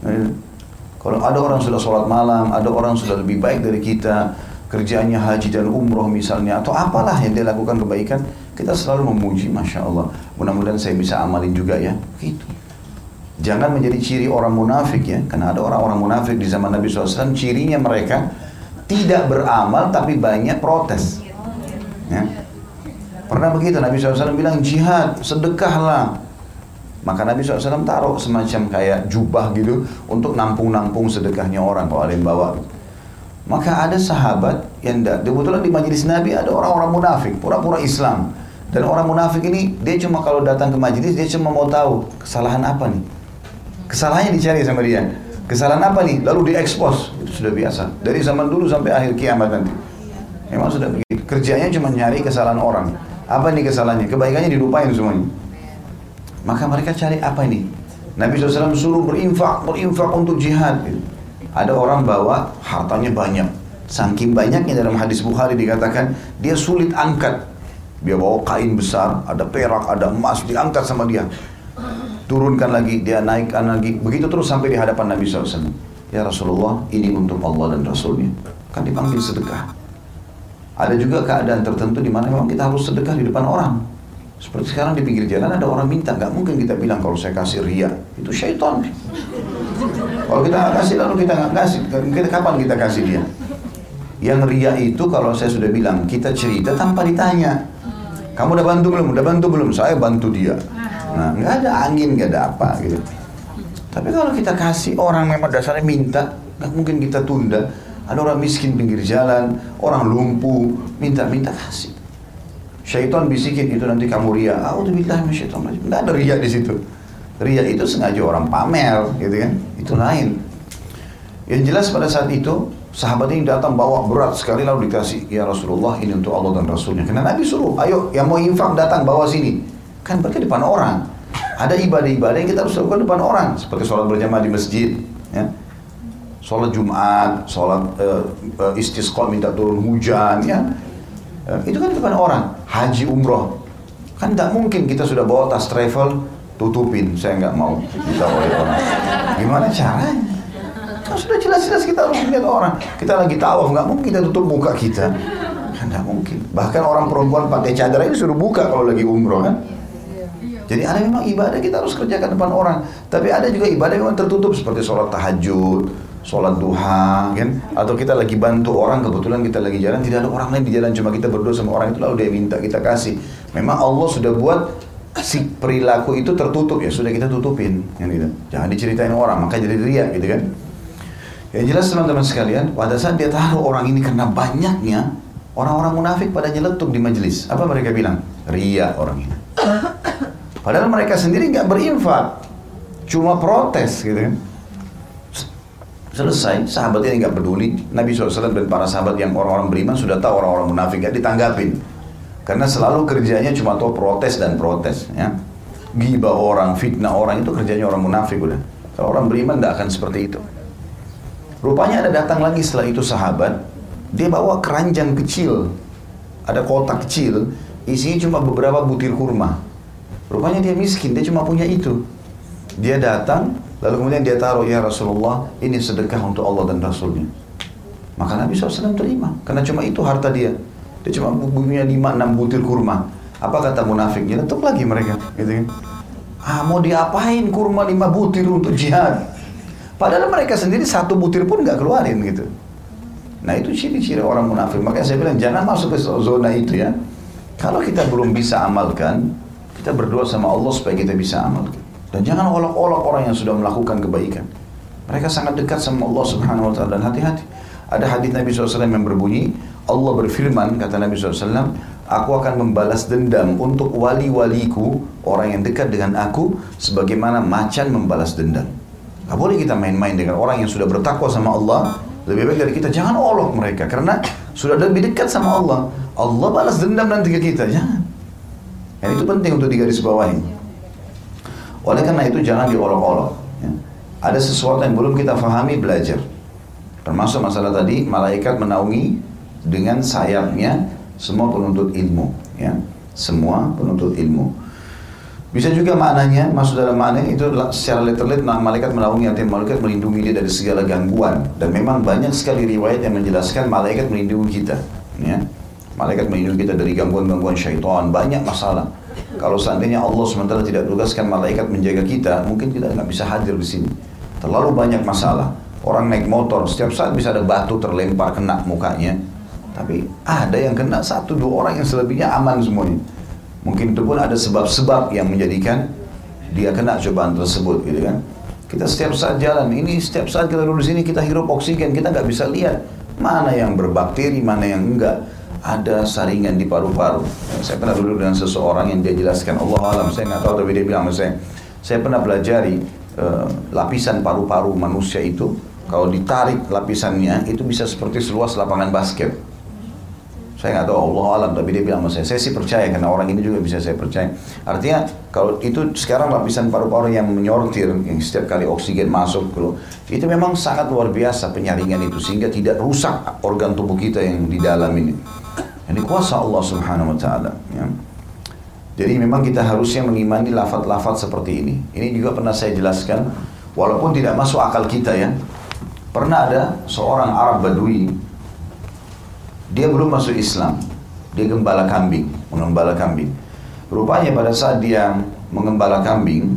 Kalau ada orang sudah sholat malam, ada orang sudah lebih baik dari kita, kerjaannya haji dan umroh misalnya, atau apalah yang dia lakukan kebaikan, kita selalu memuji, Masya Allah, mudah-mudahan saya bisa amalin juga ya. Gitu. Jangan menjadi ciri orang munafik ya, karena ada orang-orang munafik di zaman Nabi shallallahu alaihi wasallam, cirinya mereka tidak beramal tapi banyak protes. Ya. Pernah begitu Nabi shallallahu alaihi wasallam bilang jihad, sedekahlah. Maka Nabi shallallahu alaihi wasallam taruh semacam kayak jubah gitu untuk nampung-nampung sedekahnya orang kalau ada yang bawa. Maka ada sahabat yang kebetulan di majelis Nabi ada orang-orang munafik, pura-pura Islam. Dan orang munafik ini dia cuma kalau datang ke majelis dia cuma mau tahu kesalahan apa nih. Kesalahannya dicari sama dia. Kesalahan apa nih? Lalu diekspos. Itu sudah biasa. Dari zaman dulu sampai akhir kiamat nanti. Memang sudah begitu. Kerjanya cuma nyari kesalahan orang. Apa nih kesalahannya? Kebaikannya dilupain semuanya. Maka mereka cari apa nih? Nabi shallallahu alaihi wasallam suruh berinfak, berinfak untuk jihad. Ada orang bawa hartanya banyak. Saking banyaknya dalam hadis Bukhari dikatakan dia sulit angkat. Dia bawa kain besar, ada perak, ada emas, diangkat sama dia. Turunkan lagi, dia naikkan lagi. Begitu terus sampai di hadapan Nabi shallallahu alaihi wasallam. Ya Rasulullah, ini untuk Allah dan Rasulnya. Kan dipanggil sedekah. Ada juga keadaan tertentu di mana memang kita harus sedekah di depan orang. Seperti sekarang di pinggir jalan ada orang minta, nggak mungkin kita bilang kalau saya kasih ria, itu syaitan. Kalau kita nggak kasih lalu kita nggak kasih, kita kapan kita kasih dia? Yang ria itu kalau saya sudah bilang kita cerita tanpa ditanya, kamu udah bantu belum? Udah bantu belum? Saya bantu dia. Nah, nggak ada angin, nggak ada apa gitu. Tapi kalau kita kasih orang memang dasarnya minta, nggak mungkin kita tunda. Ada orang miskin pinggir jalan, orang lumpuh, minta-minta kasih. Syaitan bisikin itu nanti kamu ria. A'udzubillah minasyaitonir rajim. Nggak ada ria di situ. Ria itu sengaja orang pamer, gitu kan? Itu lain. Yang jelas pada saat itu sahabat ini datang bawa berat sekali lalu dikasih, ya Rasulullah ini untuk Allah dan Rasulnya. Karena Nabi suruh, ayo yang mau infak datang bawa sini. Kan berarti depan orang. Ada ibadah-ibadah yang kita harus lakukan depan orang, seperti sholat berjamaah di masjid, ya. Sholat Jumat, sholat uh, uh, istisqa minta turun hujan, ya. Uh, itu kan depan orang. Haji umroh, kan tidak mungkin kita sudah bawa tas travel tutupin, saya nggak mau kita oleh orang. Gimana caranya? Kan sudah jelas-jelas kita harus lihat orang. Kita lagi tawaf, nggak mungkin kita tutup muka kita. Kan nggak mungkin. Bahkan orang perempuan pakai cadar ini suruh buka kalau lagi umroh kan. Jadi ada memang ibadah kita harus kerjakan depan orang. Tapi ada juga ibadah yang memang tertutup seperti sholat tahajud, sholat duha, kan? Atau kita lagi bantu orang, kebetulan kita lagi jalan, tidak ada orang lain di jalan, cuma kita berdua sama orang itu lalu dia minta kita kasih. Memang Allah sudah buat si perilaku itu tertutup, ya sudah kita tutupin, kan gitu. Jangan diceritain orang, maka jadi riya, gitu kan? Yang jelas teman-teman sekalian, pada saat dia taruh orang ini karena banyaknya orang-orang munafik pada nyeletuk di majelis. Apa mereka bilang? Riya orang ini. Padahal mereka sendiri nggak berinfak, cuma protes, gitu kan? Selesai, sahabat ini nggak peduli. Nabi shallallahu alaihi wasallam dan para sahabat yang orang-orang beriman sudah tahu orang-orang munafik nggak ditanggapin, karena selalu kerjanya cuma tahu protes dan protes, ya. Gibah orang, fitnah orang itu kerjanya orang munafik udah. Kalau orang beriman nggak akan seperti itu. Rupanya ada datang lagi setelah itu sahabat, dia bawa keranjang kecil, ada kotak kecil, isinya cuma beberapa butir kurma. Rupanya dia miskin, dia cuma punya itu. Dia datang, lalu kemudian dia taruh, ya Rasulullah, ini sedekah untuk Allah dan Rasulnya. Maka Nabi shallallahu alaihi wasallam terima, karena cuma itu harta dia. Dia cuma punya lima enam butir kurma. Apa kata munafik? Nyelentuk lagi mereka, gitu kan? Ah, mau diapain kurma lima butir untuk jihad? Padahal mereka sendiri satu butir pun nggak keluarin gitu. Nah itu ciri-ciri orang munafik. Makanya saya bilang jangan masuk ke zona itu ya. Kalau kita belum bisa amalkan, kita berdoa sama Allah supaya kita bisa amalkan. Dan jangan olok-olok orang yang sudah melakukan kebaikan. Mereka sangat dekat sama Allah Subhanahu Wa Taala. Dan hati-hati. Ada hadis Nabi shallallahu alaihi wasallam yang berbunyi, Allah berfirman, kata Nabi shallallahu alaihi wasallam, aku akan membalas dendam untuk wali-waliku, orang yang dekat dengan aku, sebagaimana macan membalas dendam. Gak boleh kita main-main dengan orang yang sudah bertakwa sama Allah. Lebih baik dari kita, jangan olok mereka. Karena sudah lebih dekat sama Allah. Allah balas dendam nanti ke kita, jangan. Dan itu penting untuk digarisbawahi. Oleh karena itu jangan diolok-olok ya. Ada sesuatu yang belum kita fahami, belajar. Termasuk masalah tadi, malaikat menaungi dengan sayapnya semua penuntut ilmu ya. Semua penuntut ilmu. Bisa juga maknanya, masuk dalam makna itu secara literal, malaikat menaungi, artinya malaikat melindungi dia dari segala gangguan. Dan memang banyak sekali riwayat yang menjelaskan malaikat melindungi kita ya. Malaikat melindungi kita dari gangguan-gangguan syaitan, banyak masalah. Kalau seandainya Allah sementara tidak tugaskan malaikat menjaga kita, mungkin kita nggak bisa hadir di sini. Terlalu banyak masalah. Orang naik motor, setiap saat bisa ada batu terlempar kena mukanya. Tapi ada yang kena satu dua orang, yang selebihnya aman semuanya. Mungkin itu pun ada sebab-sebab yang menjadikan dia kena cobaan tersebut, gitu kan? Kita setiap saat jalan, ini setiap saat kita duduk di sini kita hirup oksigen, kita nggak bisa lihat mana yang berbakteri, mana yang enggak. Ada saringan di paru-paru. Saya pernah duduk dengan seseorang yang dia jelaskan, Allah alam, saya nggak tahu, tapi dia bilang sama saya, saya pernah pelajari uh, lapisan paru-paru manusia itu, kalau ditarik lapisannya itu bisa seperti seluas lapangan basket. Saya nggak tahu, Allah alam, tapi dia bilang sama saya, saya sih percaya, karena orang ini juga bisa saya percaya. Artinya kalau itu sekarang lapisan paru-paru yang menyortir, yang setiap kali oksigen masuk, itu memang sangat luar biasa penyaringan itu, sehingga tidak rusak organ tubuh kita yang di dalam ini. Ini kuasa Allah Subhanahu Wa Taala. Ya. Jadi memang kita harusnya mengimani lafaz-lafaz seperti ini. Ini juga pernah saya jelaskan, walaupun tidak masuk akal kita ya. Pernah ada seorang Arab Badui, dia belum masuk Islam, dia gembala kambing, mengembala kambing. Rupanya pada saat dia mengembala kambing,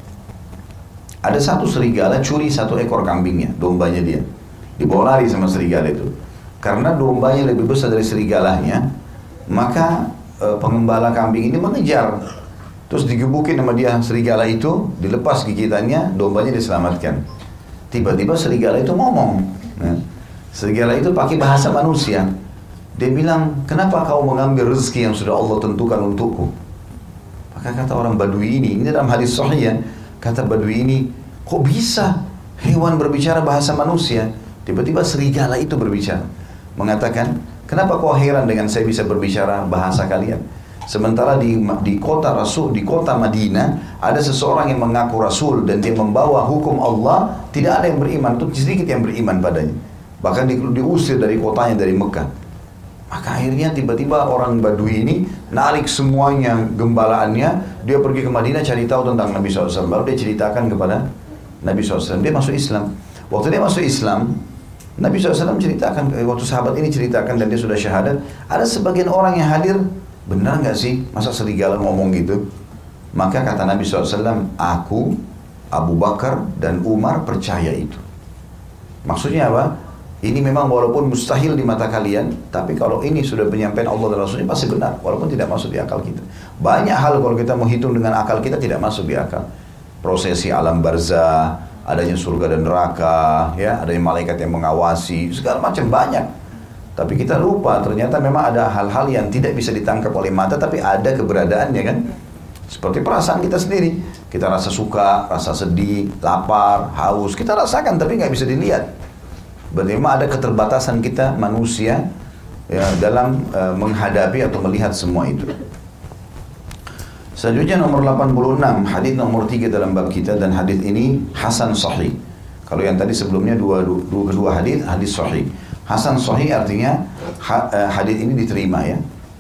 ada satu serigala curi satu ekor kambingnya, dombanya dia. Dibawa lari sama serigala itu. Karena dombanya lebih besar dari serigalanya, maka e, pengembala kambing ini mengejar. Terus digebukin sama dia serigala itu, dilepas gigitannya, dombanya diselamatkan. Tiba-tiba serigala itu ngomong. Nah, serigala itu pakai bahasa manusia. Dia bilang, kenapa kau mengambil rezeki yang sudah Allah tentukan untukku? Maka kata orang Badui ini, ini dalam hadis sahih ya, kata Badui ini, kok bisa hewan berbicara bahasa manusia? Tiba-tiba serigala itu berbicara, mengatakan, kenapa kau heran dengan saya bisa berbicara bahasa kalian? Sementara di, di kota Rasul, di kota Madinah, ada seseorang yang mengaku Rasul dan dia membawa hukum Allah, tidak ada yang beriman, itu sedikit yang beriman padanya. Bahkan di, diusir dari kotanya, dari Mekah. Maka akhirnya tiba-tiba orang Badui ini narik semuanya gembalaannya, dia pergi ke Madinah cari tahu tentang Nabi shallallahu alaihi wasallam, baru dia ceritakan kepada Nabi shallallahu alaihi wasallam, dia masuk Islam. Waktu dia masuk Islam, Nabi shallallahu alaihi wasallam ceritakan, waktu sahabat ini ceritakan dan dia sudah syahadat, ada sebagian orang yang hadir, benar nggak sih masa serigala ngomong gitu? Maka kata Nabi shallallahu alaihi wasallam, aku, Abu Bakar dan Umar percaya itu. Maksudnya apa? Ini memang walaupun mustahil di mata kalian, tapi kalau ini sudah penyampaian Allah dan Rasulnya pasti benar, walaupun tidak masuk di akal kita. Banyak hal kalau kita mau hitung dengan akal kita tidak masuk di akal. Prosesi alam barzah, adanya surga dan neraka, ya, adanya malaikat yang mengawasi, segala macam banyak. Tapi kita lupa, ternyata memang ada hal-hal yang tidak bisa ditangkap oleh mata, tapi ada keberadaannya kan. Seperti perasaan kita sendiri, kita rasa suka, rasa sedih, lapar, haus, kita rasakan tapi nggak bisa dilihat. Berarti memang ada keterbatasan kita manusia ya, dalam uh, menghadapi atau melihat semua itu. Selanjutnya nomor delapan puluh enam, hadis nomor tiga dalam bab kita, dan hadis ini hasan sahih. Kalau yang tadi sebelumnya dua, dua kedua hadis, hadis sahih. Hasan sahih artinya ha, uh, hadis ini diterima ya.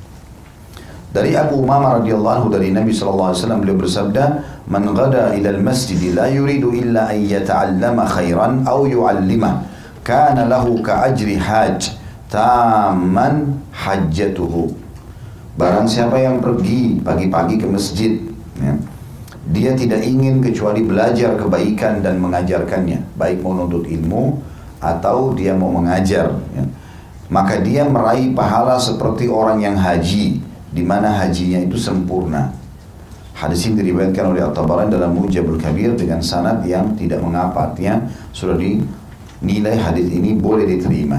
Dari Abu Umamah radhiyallahu anhu dari Nabi sallallahu alaihi wasallam, beliau bersabda, "Man ghada ila al-masjid la yuridu illa an yata'allama khairan aw yu'allimah, kana lahu ka'ajri hajj taman hajjatuhu." Barang siapa yang pergi pagi-pagi ke masjid ya, dia tidak ingin kecuali belajar kebaikan dan mengajarkannya, baik mau menuntut ilmu atau dia mau mengajar, ya. Maka dia meraih pahala seperti orang yang haji, di mana hajinya itu sempurna. Hadis ini diriwayatkan oleh At-Tabarani dalam Mu'jamul Kabir dengan sanad yang tidak mengapa, artinya sudah dinilai hadis ini boleh diterima.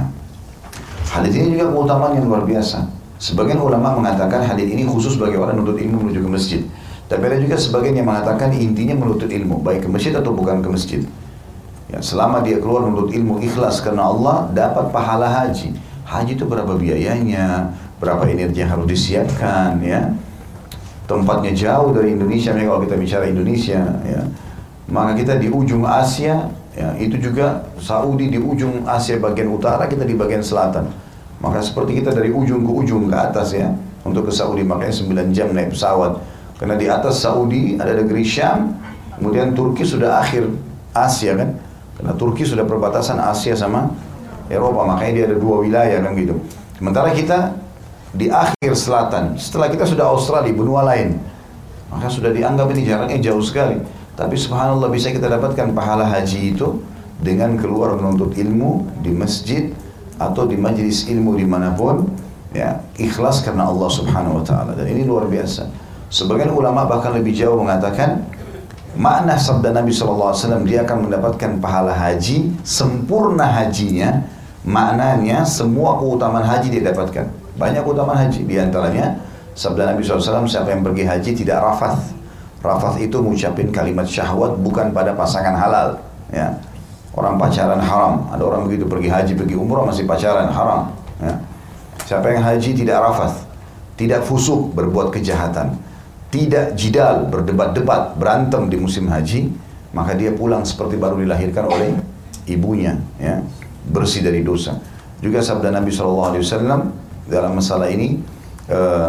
Hadis ini juga keutamaan yang luar biasa. Sebagian ulama mengatakan hadis ini khusus bagi orang menuntut ilmu menuju ke masjid. Tapi ada juga sebagian yang mengatakan intinya menuntut ilmu, baik ke masjid atau bukan ke masjid. Ya, selama dia keluar menuntut ilmu ikhlas karena Allah, dapat pahala haji. Haji itu berapa biayanya, berapa energi yang harus disiapkan, ya. Tempatnya jauh dari Indonesia, ya, kalau kita bicara Indonesia, ya. Maka kita di ujung Asia, ya, itu juga Saudi di ujung Asia bagian utara, kita di bagian selatan. Maka seperti kita dari ujung ke ujung ke atas, ya, untuk ke Saudi, makanya sembilan jam naik pesawat. Karena di atas Saudi ada negeri Syam, kemudian Turki sudah akhir Asia, kan? Karena Turki sudah perbatasan Asia sama Eropa, makanya dia ada dua wilayah, kan gitu. Sementara kita di akhir selatan, setelah kita sudah Australia, benua lain, maka sudah dianggap ini jaraknya jauh sekali. Tapi subhanallah bisa kita dapatkan pahala haji itu dengan keluar menuntut ilmu di masjid atau di majelis ilmu dimanapun, ya, ikhlas karena Allah subhanahu wa ta'ala. Dan ini luar biasa. Sebagian ulama bahkan lebih jauh mengatakan makna sabda Nabi shallallahu alaihi wasallam, dia akan mendapatkan pahala haji, sempurna hajinya, maknanya semua keutamaan haji dia dapatkan. Banyak keutamaan haji, diantaranya sabda Nabi shallallahu alaihi wasallam, siapa yang pergi haji tidak rafath. Rafath itu mengucapin kalimat syahwat bukan pada pasangan halal, ya. Orang pacaran haram, ada orang begitu pergi haji, pergi umrah masih pacaran, haram, ya. Siapa yang haji tidak rafath, tidak fusuk, berbuat kejahatan, tidak jidal, berdebat-debat, berantem di musim haji, maka dia pulang seperti baru dilahirkan oleh ibunya, ya, bersih dari dosa. Juga sabda Nabi shallallahu alaihi wasallam dalam masalah ini, uh,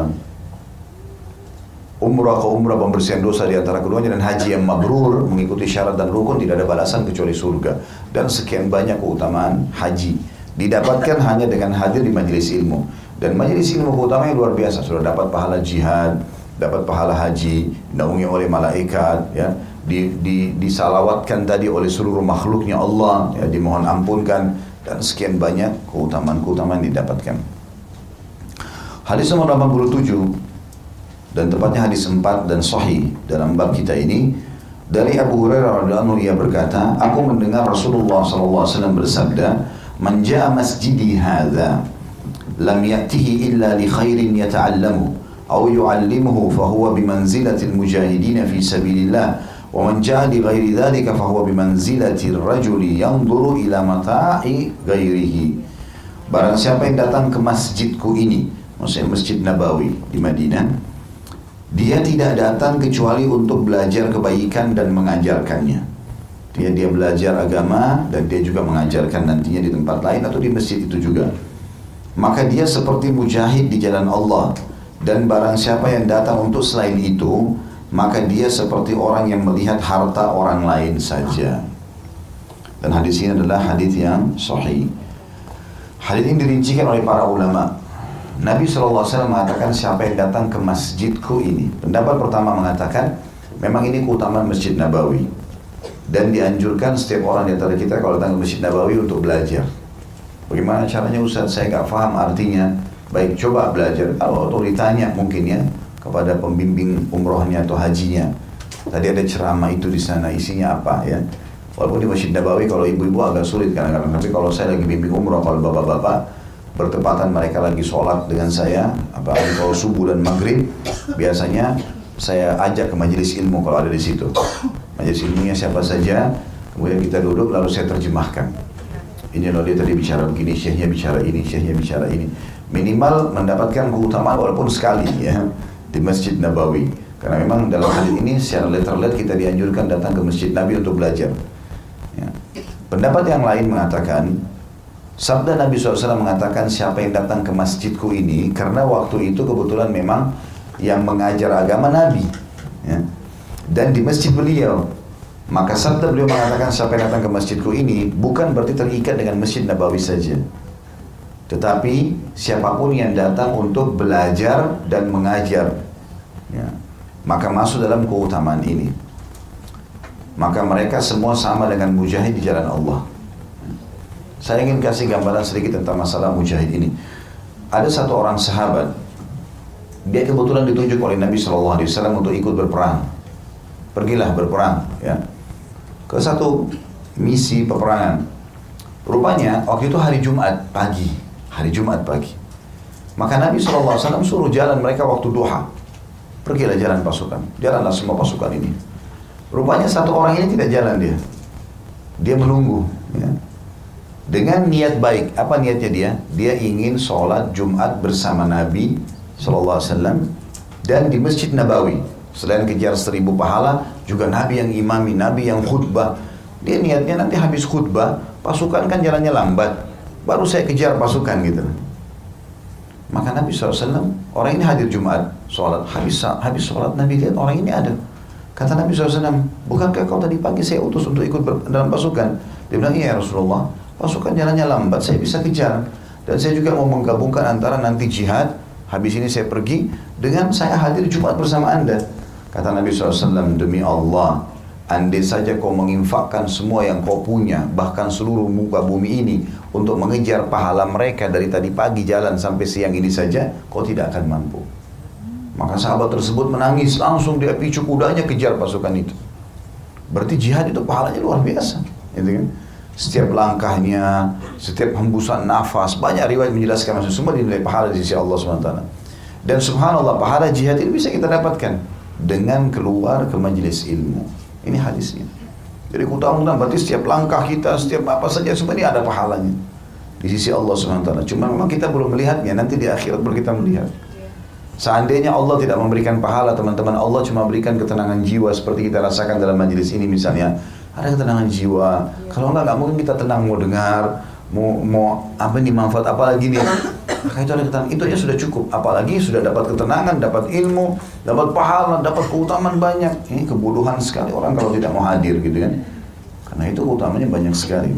umrah ke umrah pembersihan dosa di antara keduanya, dan haji yang mabrur mengikuti syarat dan rukun tidak ada balasan kecuali surga. Dan sekian banyak keutamaan haji didapatkan hanya dengan hadir di majelis ilmu. Dan majelis ilmu keutamanya luar biasa, sudah dapat pahala jihad, dapat pahala haji, dinaungi oleh malaikat, ya, di, di, disalawatkan tadi oleh seluruh makhluknya Allah, ya, dimohon ampunkan, dan sekian banyak keutamaan-keutamaan didapatkan. Hadis nomor delapan puluh tujuh, dan tepatnya hadis empat dan sahih dalam bab kita ini, dari Abu Hurairah radhiyallahu anhu, ia berkata, aku mendengar Rasulullah sallallahu alaihi wasallam bersabda, man jaa masjidi hadza lam ya'tihi illa li khairin yata'allamu aw yu'allimuhu fahuwa bimanzilatil mujahidin fi sabilillah wa man jaa li ghairi dhalika fahuwa bimanzilatir rajuli yanzuru ila mata'i ghairihi. Barang siapa yang datang ke masjidku ini, maksudnya Masjid Nabawi di Madinah, dia tidak datang kecuali untuk belajar kebaikan dan mengajarkannya. Dia dia belajar agama dan dia juga mengajarkan nantinya di tempat lain atau di masjid itu juga. Maka dia seperti mujahid di jalan Allah. Dan barang siapa yang datang untuk selain itu, maka dia seperti orang yang melihat harta orang lain saja. Dan hadis ini adalah hadis yang sahih. Hadis ini dirincikan oleh para ulama. Nabi shallallahu alaihi wasallam mengatakan, siapa yang datang ke masjidku ini. Pendapat pertama mengatakan, memang ini keutamaan Masjid Nabawi. Dan dianjurkan setiap orang di antara kita kalau datang ke Masjid Nabawi untuk belajar. Bagaimana caranya Ustaz? Saya nggak paham artinya. Baik, coba belajar. Kalau atau ditanya mungkin ya kepada pembimbing umrohnya atau hajinya. Tadi ada ceramah itu di sana, isinya apa ya? Walaupun di Masjid Nabawi kalau ibu-ibu agak sulit kadang-kadang. Tapi kalau saya lagi bimbing umroh, kalau bapak-bapak bertepatan mereka lagi sholat dengan saya, apalagi kalau subuh dan maghrib, biasanya saya ajak ke majelis ilmu kalau ada di situ. Majelis ilmunya siapa saja, kemudian kita duduk lalu saya terjemahkan. Ini loh, dia tadi bicara begini, syekhnya bicara ini, syekhnya bicara ini. Minimal mendapatkan keutamaan walaupun sekali ya di Masjid Nabawi. Karena memang dalam hadis ini secara letterlet kita dianjurkan datang ke Masjid Nabi untuk belajar. Ya. Pendapat yang lain mengatakan, sabda Nabi shallallahu alaihi wasallam mengatakan, siapa yang datang ke masjidku ini, karena waktu itu kebetulan memang yang mengajar agama Nabi, ya, dan di masjid beliau. Maka sabda beliau mengatakan, siapa yang datang ke masjidku ini, bukan berarti terikat dengan Masjid Nabawi saja, tetapi siapapun yang datang untuk belajar dan mengajar, ya, maka masuk dalam keutamaan ini. maka mereka semua sama dengan mujahid di jalan Allah. Saya ingin kasih gambaran sedikit tentang masalah mujahid ini. Ada satu orang sahabat, dia kebetulan ditunjuk oleh Nabi shallallahu alaihi wasallam untuk ikut berperang. Pergilah berperang, ya, ke satu misi peperangan. Rupanya waktu itu hari Jumat pagi, hari Jumat pagi. Maka Nabi shallallahu alaihi wasallam suruh jalan mereka waktu duha. Pergilah jalan pasukan, jalanlah semua pasukan ini. Rupanya satu orang ini tidak jalan dia. Dia menunggu, ya, dengan niat baik. Apa niatnya dia? Dia ingin sholat Jumat bersama Nabi shallallahu alaihi wasallam dan di Masjid Nabawi. Selain kejar seribu pahala, juga Nabi yang imami, Nabi yang khutbah. Dia niatnya nanti habis khutbah, pasukan kan jalannya lambat, baru saya kejar pasukan gitu. Maka Nabi shallallahu alaihi wasallam, orang ini hadir Jumat, sholat, habis, habis sholat Nabi lihat orang ini ada. Kata Nabi shallallahu alaihi wasallam, bukankah kau tadi pagi saya utus untuk ikut dalam pasukan? Dia bilang, iya Rasulullah, pasukan jalannya lambat, saya bisa kejar. Dan saya juga mau menggabungkan antara nanti jihad, habis ini saya pergi, dengan saya hadir Jumat bersama anda. Kata Nabi shallallahu alaihi wasallam, demi Allah, andai saja kau menginfakkan semua yang kau punya, bahkan seluruh muka bumi ini, untuk mengejar pahala mereka dari tadi pagi jalan sampai siang ini saja, kau tidak akan mampu. Maka sahabat tersebut menangis, langsung dia picu kudanya kejar pasukan itu. Berarti jihad itu pahalanya luar biasa, gitu kan? Setiap langkahnya, setiap hembusan nafas, banyak riwayat menjelaskan, maksud semua dinilai pahala di sisi Allah subhanahu wa taala. Dan subhanallah, pahala jihad itu bisa kita dapatkan dengan keluar ke majelis ilmu. Ini hadisnya. Jadi keutamaan berarti setiap langkah kita, setiap apa saja semua ini ada pahalanya di sisi Allah subhanahu wa taala. Cuma memang kita belum melihatnya, nanti di akhirat baru kita melihat. Seandainya Allah tidak memberikan pahala, teman-teman, Allah cuma berikan ketenangan jiwa seperti kita rasakan dalam majelis ini misalnya. Ada ketenangan jiwa. Kalau enggak, enggak mungkin kita tenang mau dengar, mau mau apa nih manfaat apa lagi nih. Maka itu ada ketenangan, itu aja sudah cukup. Apalagi sudah dapat ketenangan, dapat ilmu, dapat pahala, dapat keutamaan banyak. Ini kebodohan sekali orang kalau tidak mau hadir gitu kan. Karena itu keutamanya banyak sekali.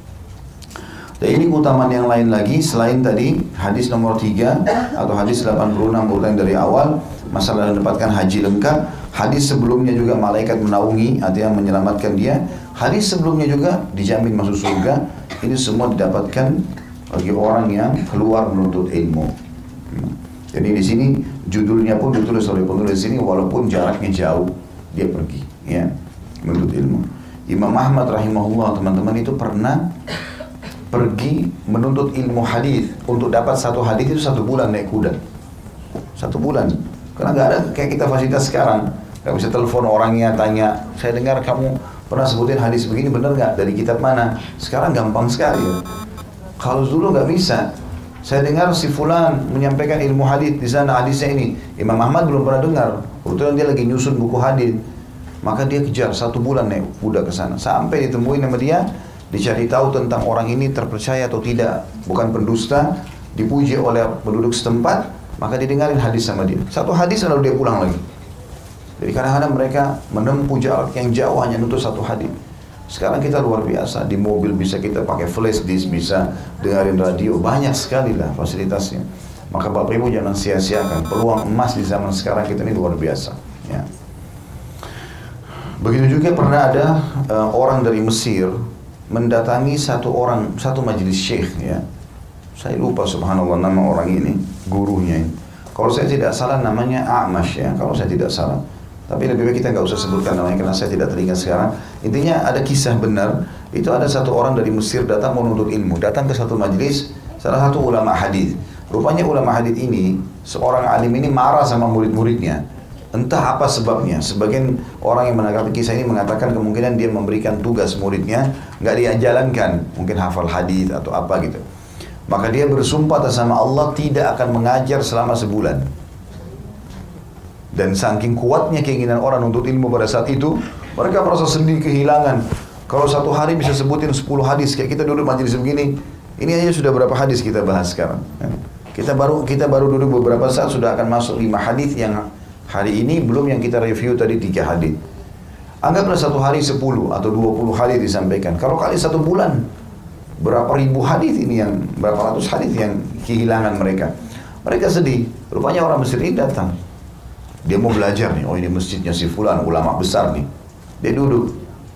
Dan ini keutamaan yang lain lagi selain tadi hadis nomor tiga atau hadis delapan puluh enam urutan dari awal, masalah mendapatkan haji lengkap. Hadis sebelumnya juga malaikat menaungi, artinya menyelamatkan dia. Hadis sebelumnya juga dijamin masuk surga. Ini semua didapatkan bagi orang yang keluar menuntut ilmu. Jadi di sini judulnya pun ditulis oleh penulis sini, walaupun jaraknya jauh, dia pergi, ya, menuntut ilmu. Imam Ahmad rahimahullah, teman-teman, itu pernah pergi menuntut ilmu hadis. Untuk dapat satu hadis itu satu bulan naik kuda, satu bulan. Karena nggak ada kayak kita fasilitas sekarang, nggak bisa telepon orangnya tanya, saya dengar kamu pernah sebutin hadis begini, benar nggak, dari kitab mana? Sekarang gampang sekali ya. Kalau dulu nggak bisa. Saya dengar si fulan menyampaikan ilmu hadis di sana, hadisnya ini. Imam Ahmad belum pernah dengar. Kebetulan dia lagi nyusun buku hadis. Maka dia kejar satu bulan naik kuda ke sana. Sampai ditemuin sama dia, dicari tahu tentang orang ini terpercaya atau tidak, bukan pendusta, dipuji oleh penduduk setempat. Maka didengarin hadis sama dia. Satu hadis lalu dia pulang lagi. Jadi kadang-kadang mereka menempuh jarak yang jauh hanya untuk satu hadis. Sekarang kita luar biasa. Di mobil bisa kita pakai flash disk, bisa dengerin radio. Banyak sekali lah fasilitasnya. Maka Bapak Ibu jangan sia-siakan. Peluang emas di zaman sekarang kita ini luar biasa. Ya. Begitu juga pernah ada uh, orang dari Mesir mendatangi satu orang, satu majelis syekh, ya. Saya lupa subhanallah nama orang ini, gurunya ini. Kalau saya tidak salah namanya A'mash, ya, kalau saya tidak salah. Tapi lebih baik kita nggak usah sebutkan namanya karena saya tidak teringat sekarang. Intinya ada kisah benar, itu ada satu orang dari Mesir datang menuntut ilmu, datang ke satu majelis salah satu ulama hadis. Rupanya ulama hadis ini, seorang alim ini marah sama murid-muridnya. Entah apa sebabnya. Sebagian orang yang menanggapi kisah ini mengatakan kemungkinan dia memberikan tugas muridnya nggak dia jalankan, mungkin hafal hadis atau apa gitu. Maka dia bersumpah atas nama Allah tidak akan mengajar selama sebulan. Dan saking kuatnya keinginan orang untuk ilmu pada saat itu, mereka merasa sedih kehilangan. Kalau satu hari bisa sebutin sepuluh hadis, kayak kita duduk majelis begini, ini aja sudah berapa hadis kita bahas sekarang. Kita baru kita baru duduk beberapa saat sudah akan masuk lima hadis yang hari ini belum yang kita review tadi tiga hadis. Anggaplah satu hari sepuluh atau dua puluh hadis disampaikan. Kalau kali satu bulan, berapa ribu hadis ini yang, berapa ratus hadis yang kehilangan mereka. Mereka sedih. Rupanya orang Mesir ini datang. Dia mau belajar nih, oh ini masjidnya si fulan, ulama besar nih. Dia duduk.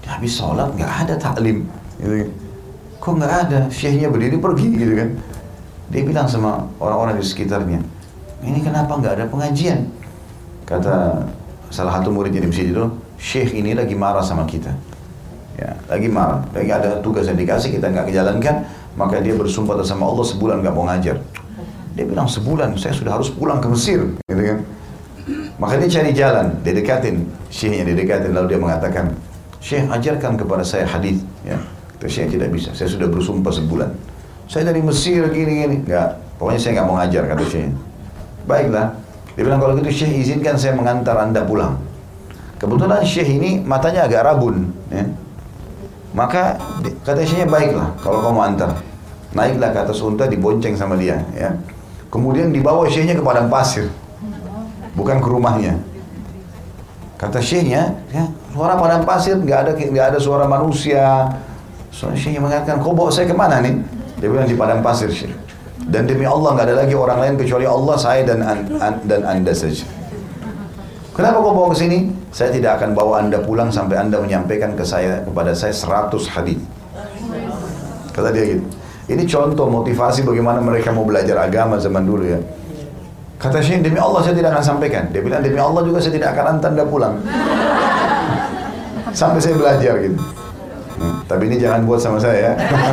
Habis sholat nggak ada taklim, gitu. Kok nggak ada? Syekhnya berdiri pergi, gitu kan? Dia bilang sama orang-orang di sekitarnya, ini kenapa nggak ada pengajian? Kata salah satu muridnya di masjid itu, Syekh ini lagi marah sama kita. Ya, lagi marah, lagi ada tugas yang dikasih kita nggak kejalankan, maka dia bersumpah sama Allah sebulan nggak mau ngajar. Dia bilang sebulan, saya sudah harus pulang ke Mesir, gitu kan? Maka dia cari jalan, dia dekatin Syekhnya, dia dekatin, lalu dia mengatakan, Syekh ajarkan kepada saya hadis. Ya, kata Syekh tidak bisa, saya sudah bersumpah sebulan. Saya dari Mesir gini-gini, nggak, pokoknya saya nggak mau ngajar, kata Syekh. Baiklah, dia bilang kalau gitu Syekh izinkan saya mengantar anda pulang. Kebetulan Syekh ini matanya agak rabun, ya. Maka kata Syekhnya, baiklah kalau kamu antar. Naiklah ke atas unta, dibonceng sama dia, ya. Kemudian dibawa Syekhnya ke padang pasir, bukan ke rumahnya. Kata Syekhnya, ya, suara padang pasir, nggak ada nggak ada suara manusia. So, Syekhnya mengatakan, kau bawa saya kemana nih? Dia bilang di padang pasir, Syekh. Dan demi Allah nggak ada lagi orang lain kecuali Allah, saya dan an, an, dan anda saja. Kenapa kau bawa ke sini? Saya tidak akan bawa anda pulang sampai anda menyampaikan ke saya kepada saya seratus hadis. Kata dia gitu. Ini contoh motivasi bagaimana mereka mau belajar agama zaman dulu, ya. Kata Syekh, demi Allah saya tidak akan sampaikan. Dia bilang, demi Allah juga saya tidak akan antar anda pulang sampai saya belajar, gitu. Hmm, tapi ini jangan buat sama saya, ya.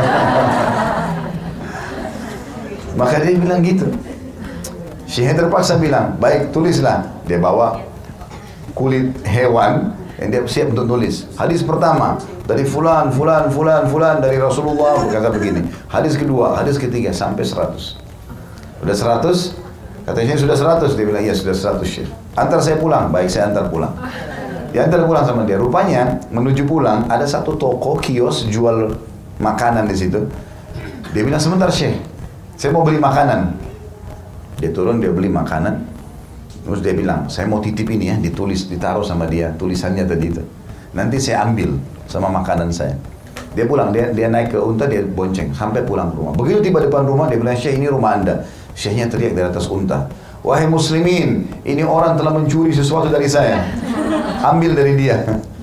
Maka dia bilang gitu. Syekhnya terpaksa bilang, baik tulislah. Dia bawa kulit hewan yang dia siap untuk tulis. Hadis pertama dari fulan, fulan, fulan, fulan dari Rasulullah berkata begini. Hadis kedua, hadis ketiga sampai seratus. Sudah seratus? Katanya sudah seratus. Dia bilang, iya sudah seratus, Syekh. Antar saya pulang. Baik, saya antar pulang. Dia antar pulang sama dia. Rupanya menuju pulang ada satu toko kios jual makanan di situ. Dia bilang, sebentar Syekh, saya mau beli makanan. Dia turun, dia beli makanan. Terus dia bilang, saya mau titip ini ya, ditulis, ditaruh sama dia, tulisannya tadi itu. Nanti saya ambil sama makanan saya. Dia pulang, dia dia naik ke unta, dia bonceng, sampai pulang ke rumah. Begitu tiba depan rumah, dia bilang, Syekh ini rumah anda. Syekhnya teriak dari atas unta, wahai muslimin, ini orang telah mencuri sesuatu dari saya. Ambil dari dia.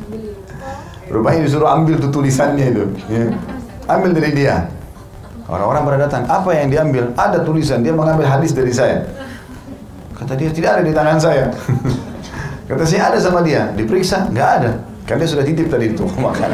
Rupanya disuruh ambil tuh tulisannya itu. Ya. Ambil dari dia. Orang-orang pada datang, apa yang diambil? Ada tulisan, dia mengambil hadis dari saya. Kata dia, tidak ada di tangan saya. Kata saya, ada sama dia. Diperiksa, nggak ada. Kan dia sudah titip tadi itu makan.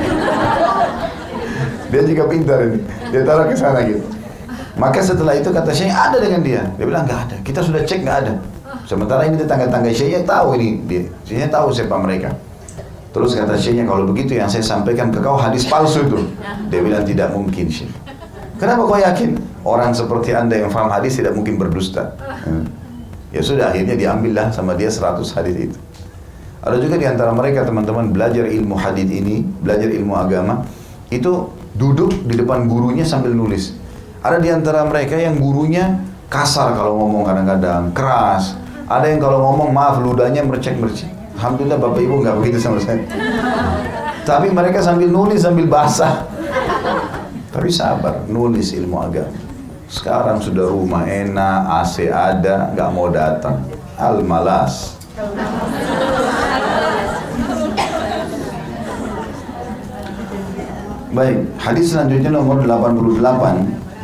Dia juga pintar ini. Dia taruh ke sana gitu. Maka setelah itu kata Syekh, ada dengan dia. Dia bilang, nggak ada. Kita sudah cek, nggak ada. Sementara ini tetangga-tangga Syekhnya tahu ini. Dia, Syekhnya tahu siapa mereka. Terus kata Syekhnya, kalau begitu yang saya sampaikan ke kau hadis palsu itu. Dia bilang, tidak mungkin Syekh. Kenapa kau yakin? Orang seperti anda yang faham hadis tidak mungkin berdusta. Hmm. Ya sudah, akhirnya diambillah sama dia seratus hadis itu. Ada juga di antara mereka teman-teman belajar ilmu hadis ini, belajar ilmu agama, itu duduk di depan gurunya sambil nulis. Ada di antara mereka yang gurunya kasar kalau ngomong kadang-kadang, keras. Ada yang kalau ngomong, maaf, ludahnya mercek-mercek. Alhamdulillah Bapak Ibu nggak begitu sama saya. Tapi mereka sambil nulis, sambil basah. Tapi sabar, nulis ilmu agama. Sekarang sudah rumah enak, A C ada, nggak mau datang. Al-malas. Baik, hadis selanjutnya nomor delapan puluh delapan.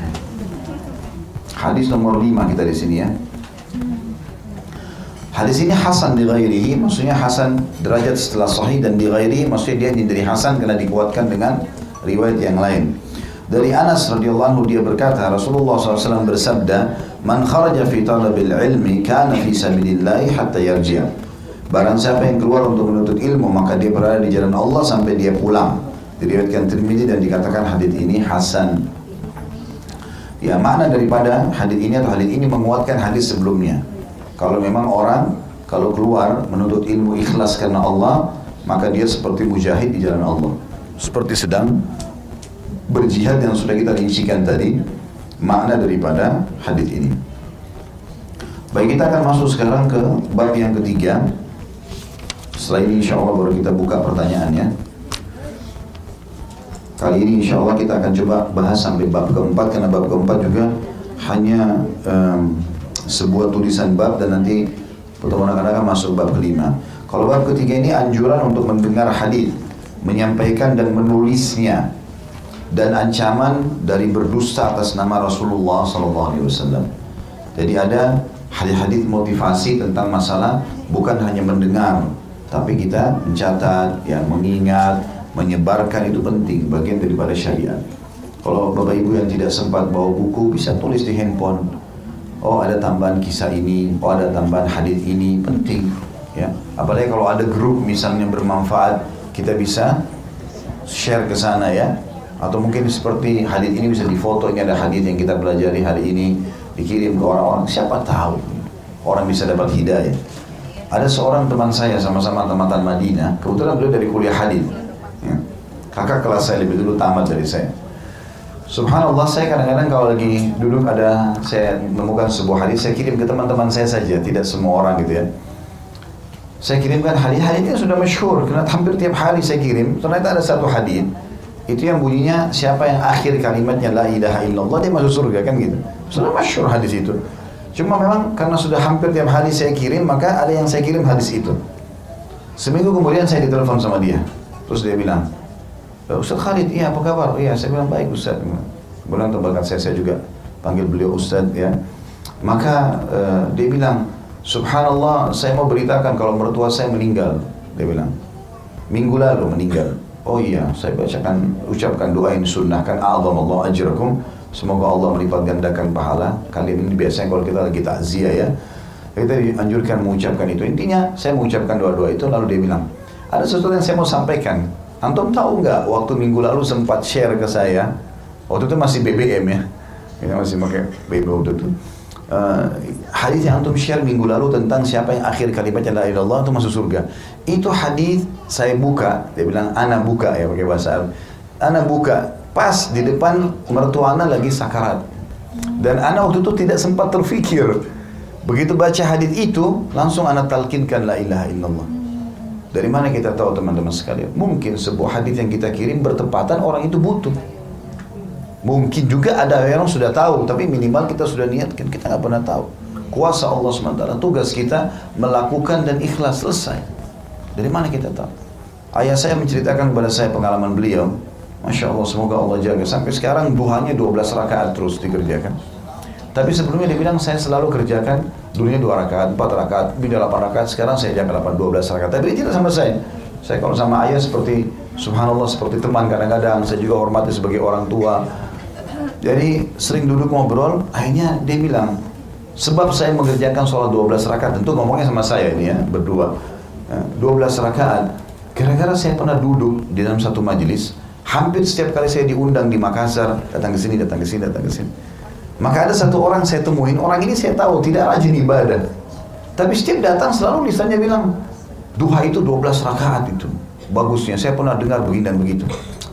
Hadis nomor lima kita di sini ya. Hadis ini hasan di ghairihi, maksudnya hasan derajat setelah sahih, dan di ghairihi maksudnya dia jadi hasan karena dikuatkan dengan riwayat yang lain. Dari Anas radhiyallahu anhu dia berkata, Rasulullah shallallahu alaihi wasallam bersabda, "Man kharaja fi talabil ilmi kana fi sabilillahi hatta yarji'." Barang siapa yang keluar untuk menuntut ilmu, maka dia berada di jalan Allah sampai dia pulang. Diriwayatkan Tirmidzi dan dikatakan hadis ini hasan. Ya, makna daripada hadis ini atau hadis ini menguatkan hadis sebelumnya. Kalau memang orang kalau keluar menuntut ilmu ikhlas karena Allah, maka dia seperti mujahid di jalan Allah. Seperti sedang berjihad yang sudah kita rincikan tadi, makna daripada hadis ini. Baik, kita akan masuk sekarang ke bab yang ketiga. Setelah ini insya Allah baru kita buka pertanyaannya. Kali ini insya Allah kita akan coba bahas sampai bab keempat, karena bab keempat juga hanya um, sebuah tulisan bab, dan nanti pertemuan akan akan masuk bab kelima. Kalau bab ketiga ini anjuran untuk mendengar hadis. menyampaikan dan menulisnya, dan ancaman dari berdusta atas nama Rasulullah sallallahu alaihi wasallam. Jadi ada hadis-hadis motivasi tentang masalah bukan hanya mendengar, tapi kita mencatat, ya, mengingat, menyebarkan, itu penting, bagian daripada syariat. Kalau bapak ibu yang tidak sempat bawa buku, bisa tulis di handphone. Oh, ada tambahan kisah ini, oh ada tambahan hadis ini, penting, ya. Apalagi kalau ada grup misalnya bermanfaat, kita bisa share ke sana, ya. Atau mungkin seperti hadis ini bisa difoto, ini ada hadis yang kita pelajari hari ini, dikirim ke orang-orang, siapa tahu orang bisa dapat hidayah. Ada seorang teman saya, sama-sama tamatan Madinah, kebetulan beliau dari kuliah hadis, ya. Kakak kelas saya lebih dulu tamat dari saya. Subhanallah, saya kadang-kadang kalau lagi duduk ada, saya menemukan sebuah hadis, saya kirim ke teman-teman saya saja, tidak semua orang gitu ya. Saya kirimkan hadis-hadis yang sudah masyhur, karena hampir tiap hari saya kirim. Ternyata ada satu hadis, itu yang bunyinya, siapa yang akhir kalimatnya la ilaha illallah, dia masuk surga, kan gitu. Sudah masyhur hadis itu. Cuma memang karena sudah hampir tiap hari saya kirim, maka ada yang saya kirim hadis itu. Seminggu kemudian saya ditelepon sama dia, terus dia bilang, Ustaz Khalid, iya apa kabar? Iya, saya bilang baik Ustaz. Kemudian bahkan saya, saya juga panggil beliau Ustaz, ya. Maka uh, dia bilang, Subhanallah, saya mau beritakan kalau mertua saya meninggal. Dia bilang, minggu lalu meninggal. Oh iya, saya bacakan, ucapkan doa yang sunnahkan, a'adhamallahu ajrakum, semoga Allah melipat gandakan pahala. Kalian ini biasanya kalau kita lagi takziah, ya, kita dianjurkan mengucapkan itu. Intinya saya mengucapkan doa-doa itu. Lalu dia bilang, ada sesuatu yang saya mau sampaikan. Antum tahu nggak, waktu minggu lalu sempat share ke saya, waktu itu masih B B M, ya, kita masih pakai B B M waktu itu. Uh, hadis yang antum share minggu lalu tentang siapa yang akhir kalimatnya la ilaha illallah itu masuk surga. Itu hadis saya buka, dia bilang ana buka, ya, pakai bahasa Arab. Ana buka pas di depan mertua ana lagi sakarat. Dan ana waktu itu tidak sempat terfikir. Begitu baca hadis itu, langsung ana talkinkan la ilaha illallah. Dari mana kita tahu, teman-teman sekalian? Mungkin sebuah hadis yang kita kirim bertepatan orang itu butuh. Mungkin juga ada yang sudah tahu, tapi minimal kita sudah niatkan, kita nggak pernah tahu. Kuasa Allah subhanahu wa taala, tugas kita melakukan dan ikhlas, selesai. Dari mana kita tahu? Ayah saya menceritakan kepada saya pengalaman beliau. Masya Allah, semoga Allah jaga. Sampai sekarang duhanya dua belas rakaat terus dikerjakan. Tapi sebelumnya dia bilang, saya selalu kerjakan dulunya dua rakaat, empat rakaat, beda delapan rakaat, sekarang saya jaga delapan, dua belas rakaat. Tapi tidak sama saya. Saya kalau sama ayah seperti, subhanallah, seperti teman kadang-kadang, saya juga hormati sebagai orang tua. Jadi sering duduk ngobrol, akhirnya dia bilang, sebab saya mengerjakan sholat dua belas rakaat, tentu ngomongnya sama saya ini, ya, berdua. dua belas rakaat, gara-gara saya pernah duduk di dalam satu majelis, hampir setiap kali saya diundang di Makassar, datang ke sini, datang ke sini, datang ke sini. Maka ada satu orang saya temuin, orang ini saya tahu tidak rajin ibadah, tapi setiap datang selalu lisannya bilang, duha itu dua belas rakaat itu bagusnya, saya pernah dengar begini dan begitu.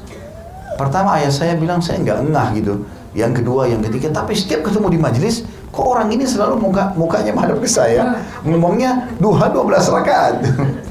Pertama ayah saya bilang, saya nggak ngeh gitu. Yang kedua, yang ketiga, tapi setiap ketemu di majelis, kok orang ini selalu muka, mukanya menghadap ke saya, ngomongnya duha dua belas rakaat.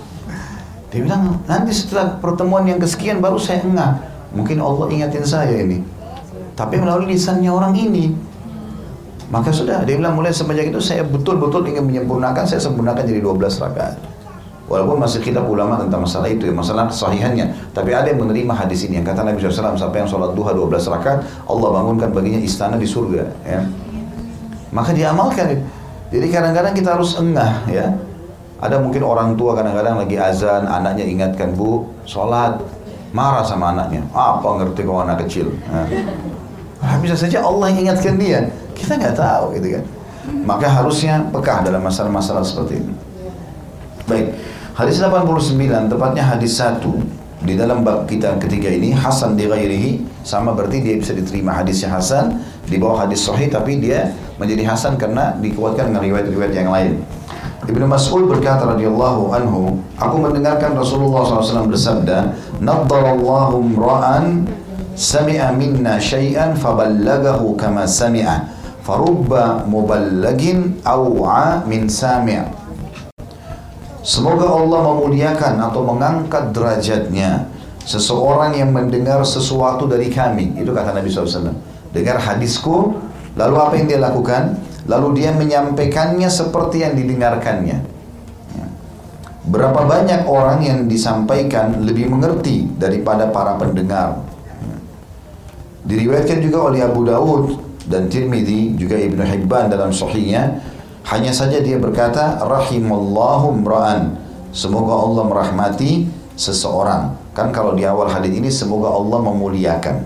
Dia bilang, nanti setelah pertemuan yang kesekian baru saya ngeh, mungkin Allah ingatin saya ini, tapi melalui lisannya orang ini. Maka sudah, dia bilang mulai semenjak itu saya betul-betul ingin menyempurnakan, saya sempurnakan jadi dua belas rakaat. Walaupun masih khilaf ulama tentang masalah itu, ya, masalah kesahihannya. Tapi ada yang menerima hadis ini, yang kata Nabi shallallahu alaihi wasallam, sampai yang sholat duha dua belas rakaat, Allah bangunkan baginya istana di surga, ya. Maka diamalkan. Jadi kadang-kadang kita harus engah, ya. Ada mungkin orang tua kadang-kadang lagi azan, anaknya ingatkan, bu, sholat, marah sama anaknya. Apa ngerti kalau anak kecil? Nah, bisa saja Allah yang ingatkan dia. Kita nggak tahu, gitu kan. Maka harusnya pekah dalam masalah-masalah seperti ini. Baik, hadis delapan puluh sembilan, tepatnya hadis satu di dalam bab kita ketiga ini, hasan di ghairihi, sama berarti dia bisa diterima hadisnya hasan di bawah hadis sahih, tapi dia menjadi hasan karena dikuatkan dengan riwayat-riwayat yang lain. Ibnu Mas'ud berkata radhiyallahu anhu, aku mendengarkan Rasulullah shallallahu alaihi wasallam bersabda, naddarallahu imra'an sami'a minna syai'an faballagahu kama sami'a farubba muballagin aw'a min sami'. Semoga Allah memuliakan atau mengangkat derajatnya seseorang yang mendengar sesuatu dari kami. Itu kata Nabi shallallahu alaihi wasallam. Dengar hadisku, lalu apa yang dia lakukan? Lalu dia menyampaikannya seperti yang didengarkannya. berapa banyak orang yang disampaikan lebih mengerti daripada para pendengar. Diriwayatkan juga oleh Abu Dawud dan Tirmidzi, juga Ibnu Hibban dalam sahihnya, hanya saja dia berkata, rahimallahu imra'an, semoga Allah merahmati seseorang. Kan kalau di awal hadis ini, semoga Allah memuliakan.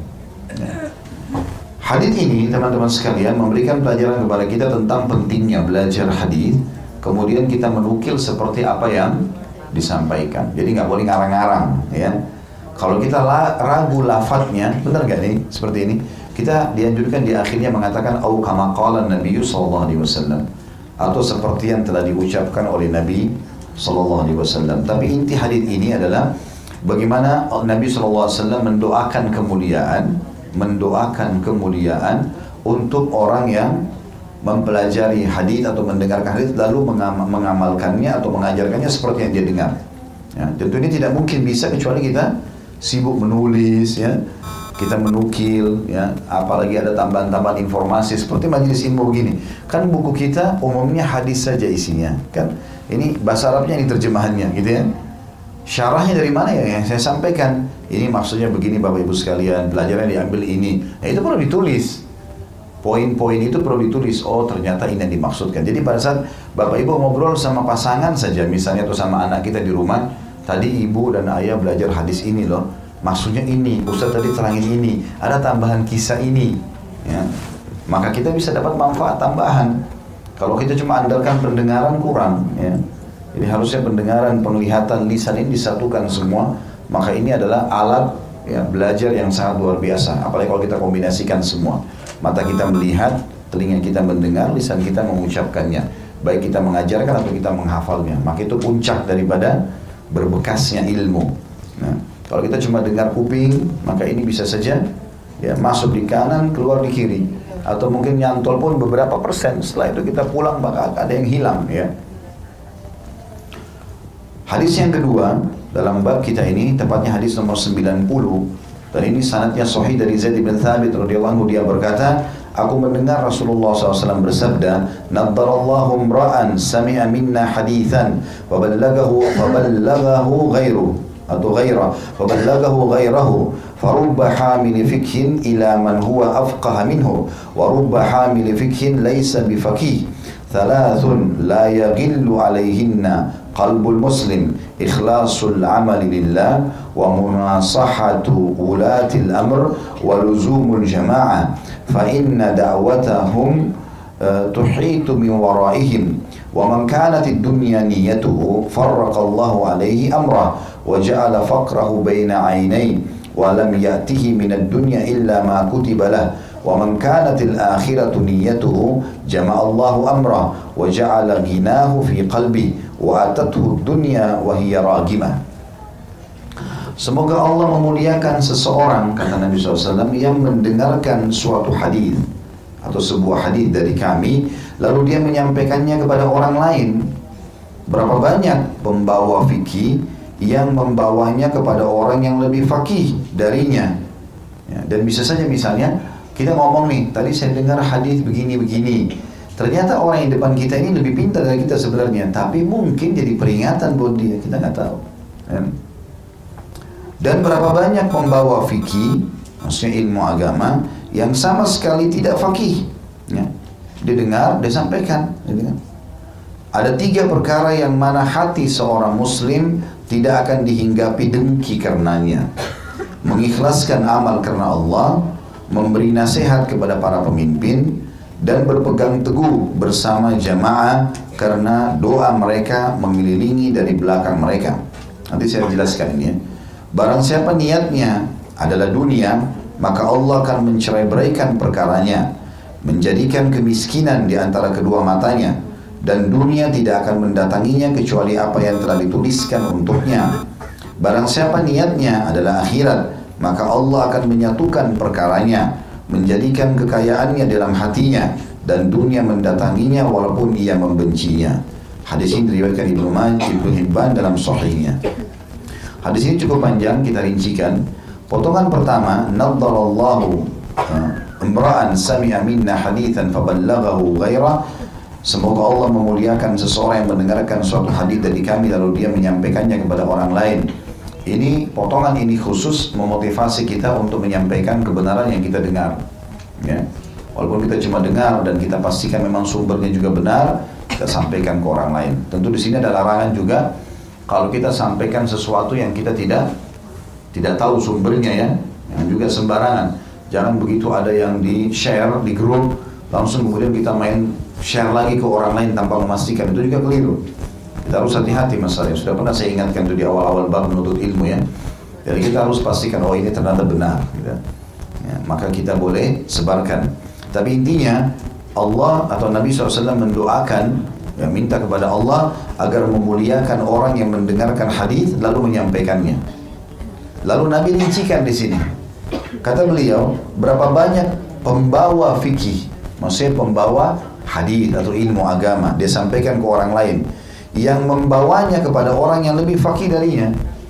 Hadis ini teman-teman sekalian memberikan pelajaran kepada kita tentang pentingnya belajar hadis, kemudian kita menukil seperti apa yang disampaikan. Jadi nggak boleh ngarang-ngarang, ya. Kalau kita ragu lafadznya, benar gak nih seperti ini? Kita dianjurkan di akhirnya mengatakan au kama qala Nabi sallallahu alaihi wasallam, atau seperti yang telah diucapkan oleh Nabi sallallahu alaihi wasallam. Tapi inti hadis ini adalah bagaimana Nabi sallallahu alaihi wasallam mendoakan kemuliaan, mendoakan kemuliaan untuk orang yang mempelajari hadis atau mendengarkan hadis lalu mengamalkannya atau mengajarkannya seperti yang dia dengar. Ya, tentu ini tidak mungkin bisa kecuali kita sibuk menulis, ya, kita menukil, ya, apalagi ada tambahan-tambahan informasi seperti majelis ilmu begini. Kan buku kita umumnya hadis saja isinya, kan? Ini bahasa Arabnya, ini terjemahannya, gitu ya. Syarahnya dari mana ya yang saya sampaikan? Ini maksudnya begini Bapak Ibu sekalian, pelajaran diambil ini. Nah, itu perlu ditulis. Poin-poin itu perlu ditulis. Oh, ternyata ini yang dimaksudkan. Jadi pada saat Bapak Ibu ngobrol sama pasangan saja, misalnya atau sama anak kita di rumah, tadi ibu dan ayah belajar hadis ini loh, maksudnya ini, Ustaz tadi terangin ini, ada tambahan kisah ini, ya. Maka kita bisa dapat manfaat tambahan. Kalau kita cuma andalkan pendengaran kurang, ya. Jadi harusnya pendengaran, penglihatan, lisan ini disatukan semua. Maka ini adalah alat, ya, belajar yang sangat luar biasa. Apalagi kalau kita kombinasikan semua. Mata kita melihat, telinga kita mendengar, lisan kita mengucapkannya. Baik kita mengajarkan atau kita menghafalnya. Maka itu puncak daripada berbekasnya ilmu. Nah, kalau kita cuma dengar kuping, maka ini bisa saja, ya, masuk di kanan, keluar di kiri, atau mungkin nyantol pun beberapa persen. Setelah itu kita pulang maka ada yang hilang, ya. Hadis yang kedua dalam bab kita ini, tepatnya hadis nomor sembilan puluh, dan ini sanadnya sahih dari Zaid bin Thabit radhiyallahu anhu. Dia berkata, aku mendengar Rasulullah shallallahu alaihi wasallam bersabda, naddarallahu imra'an sami'a minna hadithan faballagahu faballagahu ghairu atau ghaira faballagahu ghairahu farubba hamil fikhin ila man huwa afqaha minhu wa rubba hamil fikhin laysa bifaqih thalathun la yaghillu alayhinna qalbul muslim ikhlasul amali lillah wa munasahatu ulatil amr wa luzumul jama'ah fa inna da'watahum tuhitu min waraihim wa man kanat ad-dunya niyyatuhu farraqallahu alayhi amrah wa ja'ala faqrahu baina 'ainayhi wa lam ya'tihi min ad-dunya illa ma kutiba lahu wa man kanat al-akhiratu niyyatuhu jama'allahu amrah wa ja'ala ghinahu fi qalbihi wa atathu ad-dunya wa hiya ragimah. Semoga Allah memuliakan seseorang, kata Nabi shallallahu alaihi wasallam, yang mendengarkan suatu hadis atau sebuah hadis dari kami, lalu dia menyampaikannya kepada orang lain. Berapa banyak pembawa fikih yang membawanya kepada orang yang lebih fakih darinya, ya, dan bisa saja misalnya kita ngomong nih, tadi saya dengar hadis begini-begini, ternyata orang yang depan kita ini lebih pintar dari kita sebenarnya, tapi mungkin jadi peringatan buat dia, kita nggak tahu, ya. Dan berapa banyak pembawa fikih, maksudnya ilmu agama, yang sama sekali tidak fakih, ya. Dia dengar, dia sampaikan, dia dengar. Ada tiga perkara yang mana hati seorang muslim tidak akan dihinggapi dengki karenanya: mengikhlaskan amal karena Allah, memberi nasihat kepada para pemimpin, dan berpegang teguh bersama jamaah karena doa mereka mengelilingi dari belakang mereka. Nanti saya jelaskan ini, ya. Barang siapa niatnya adalah dunia, maka Allah akan mencerai-beraikan perkaranya, menjadikan kemiskinan di antara kedua matanya, dan dunia tidak akan mendatanginya kecuali apa yang telah dituliskan untuknya. Barang siapa niatnya adalah akhirat, maka Allah akan menyatukan perkaranya, menjadikan kekayaannya dalam hatinya, dan dunia mendatanginya walaupun ia membencinya. Hadis ini diriwayatkan Ibnu Majah, Ibnu Hibban dalam sahihnya. Hadis ini cukup panjang, kita rincikan. Potongan pertama, naddarallahu imra'an sami'a minna hadithan faballaghahu ghaira, Semoga Allah memuliakan seseorang yang mendengarkan suatu hadis dari kami lalu dia menyampaikannya kepada orang lain. Ini potongan ini khusus memotivasi kita untuk menyampaikan kebenaran yang kita dengar. Ya. Walaupun kita cuma dengar dan kita pastikan memang sumbernya juga benar, kita sampaikan ke orang lain. Tentu di sini ada larangan juga kalau kita sampaikan sesuatu yang kita tidak tidak tahu sumbernya ya, yang juga sembarangan. Jangan begitu ada yang di share di grup langsung kemudian kita main share lagi ke orang lain tanpa memastikan, itu juga keliru. Kita harus hati-hati masalahnya. Sudah pernah saya ingatkan itu di awal-awal bab menuntut ilmu ya. Jadi kita harus pastikan oh ini ternyata benar. Gitu. Ya, maka kita boleh sebarkan. Tapi intinya Allah atau Nabi shallallahu alaihi wasallam mendoakan, ya, minta kepada Allah agar memuliakan orang yang mendengarkan hadis lalu menyampaikannya. Lalu Nabi rincikan di sini. Kata beliau, berapa banyak pembawa fikih, maksudnya pembawa hadis atau ilmu agama, dia sampaikan ke orang lain, yang membawanya kepada orang yang lebih fakih darinya.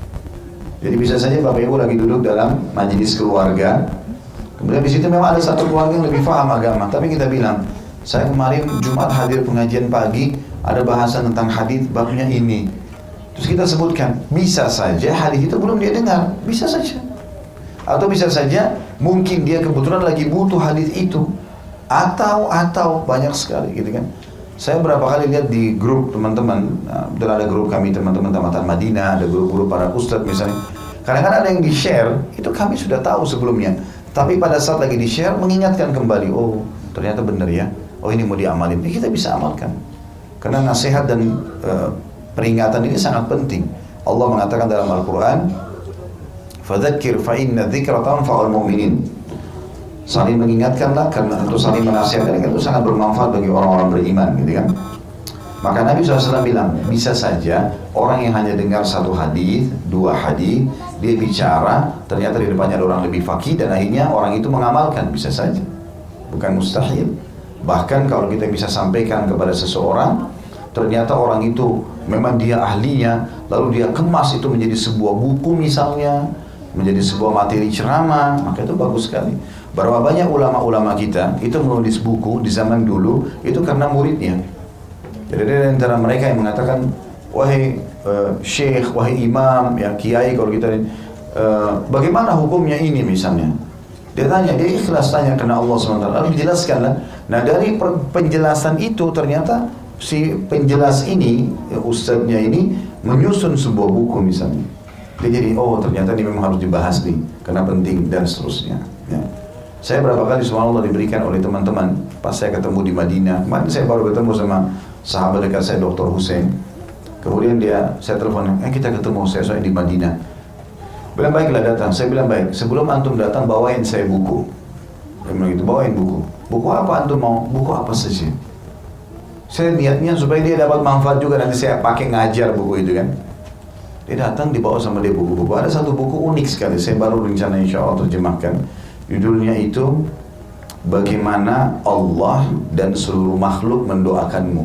Jadi bisa saja Bapak Ibu lagi duduk dalam majelis keluarga, kemudian di situ memang ada satu keluarga yang lebih paham agama, tapi kita bilang, saya kemarin Jumat hadir pengajian pagi, ada bahasan tentang hadis babnya ini. Terus kita sebutkan, bisa saja hadis itu belum dia dengar, bisa saja. Atau bisa saja mungkin dia kebetulan lagi butuh hadis itu. Atau atau banyak sekali gitu kan. Saya berapa kali lihat di grup teman-teman, nah, ada grup kami teman-teman Tamatan Madinah, ada grup-grup para ustadz misalnya. Kadang-kadang ada yang di-share, itu kami sudah tahu sebelumnya. Tapi pada saat lagi di-share mengingatkan kembali, oh ternyata benar ya. Oh ini mau diamalin, ini kita bisa amalkan. Karena nasihat dan uh, peringatan ini sangat penting. Allah mengatakan dalam Al-Quran, fadzakir fa inna dzikra tanfa'ul mu'minin. Saling mengingatkanlah karena untuk saling menasihatkan itu sangat bermanfaat bagi orang-orang beriman, gitu kan. Maka Nabi shallallahu alaihi wasallam bilang, bisa saja orang yang hanya dengar satu hadis, dua hadis, dia bicara, ternyata di depannya ada orang lebih fakih dan akhirnya orang itu mengamalkan, bisa saja, bukan mustahil. Bahkan kalau kita bisa sampaikan kepada seseorang, ternyata orang itu memang dia ahlinya, lalu dia kemas itu menjadi sebuah buku misalnya, menjadi sebuah materi ceramah, maka itu bagus sekali. Berapa banyak ulama-ulama kita itu menulis buku di zaman dulu itu karena muridnya. Jadi ada antara mereka yang mengatakan, wahai uh, syekh, wahai imam, ya kiai kalau kita, uh, bagaimana hukumnya ini misalnya. Dia tanya, dia ikhlas tanya karena Allah subhanahu wa taala, lalu dijelaskanlah. Nah dari penjelasan itu ternyata si penjelas ini, ya, ustadznya ini menyusun sebuah buku misalnya. Dia jadi, oh ternyata ini memang harus dibahas nih, karena penting dan seterusnya. Ya. Saya berapa kali subhanallah diberikan oleh teman-teman pas saya ketemu di Madinah. Kemarin saya baru ketemu sama sahabat dekat saya, Doktor Hussein. Kemudian dia, saya telepon, eh kita ketemu, saya soalnya di Madinah. Bilang baiklah datang, saya bilang baik. Sebelum antum datang bawain saya buku. Dia bilang gitu, bawain buku. Buku apa antum mau? Buku apa saja. Saya niatnya supaya dia dapat manfaat juga, nanti saya pakai ngajar buku itu kan. Dia datang dibawa sama dia buku-buku. Ada satu buku unik sekali, saya baru rencana insya Allah terjemahkan. Judulnya itu Bagaimana Allah dan seluruh makhluk mendoakanmu.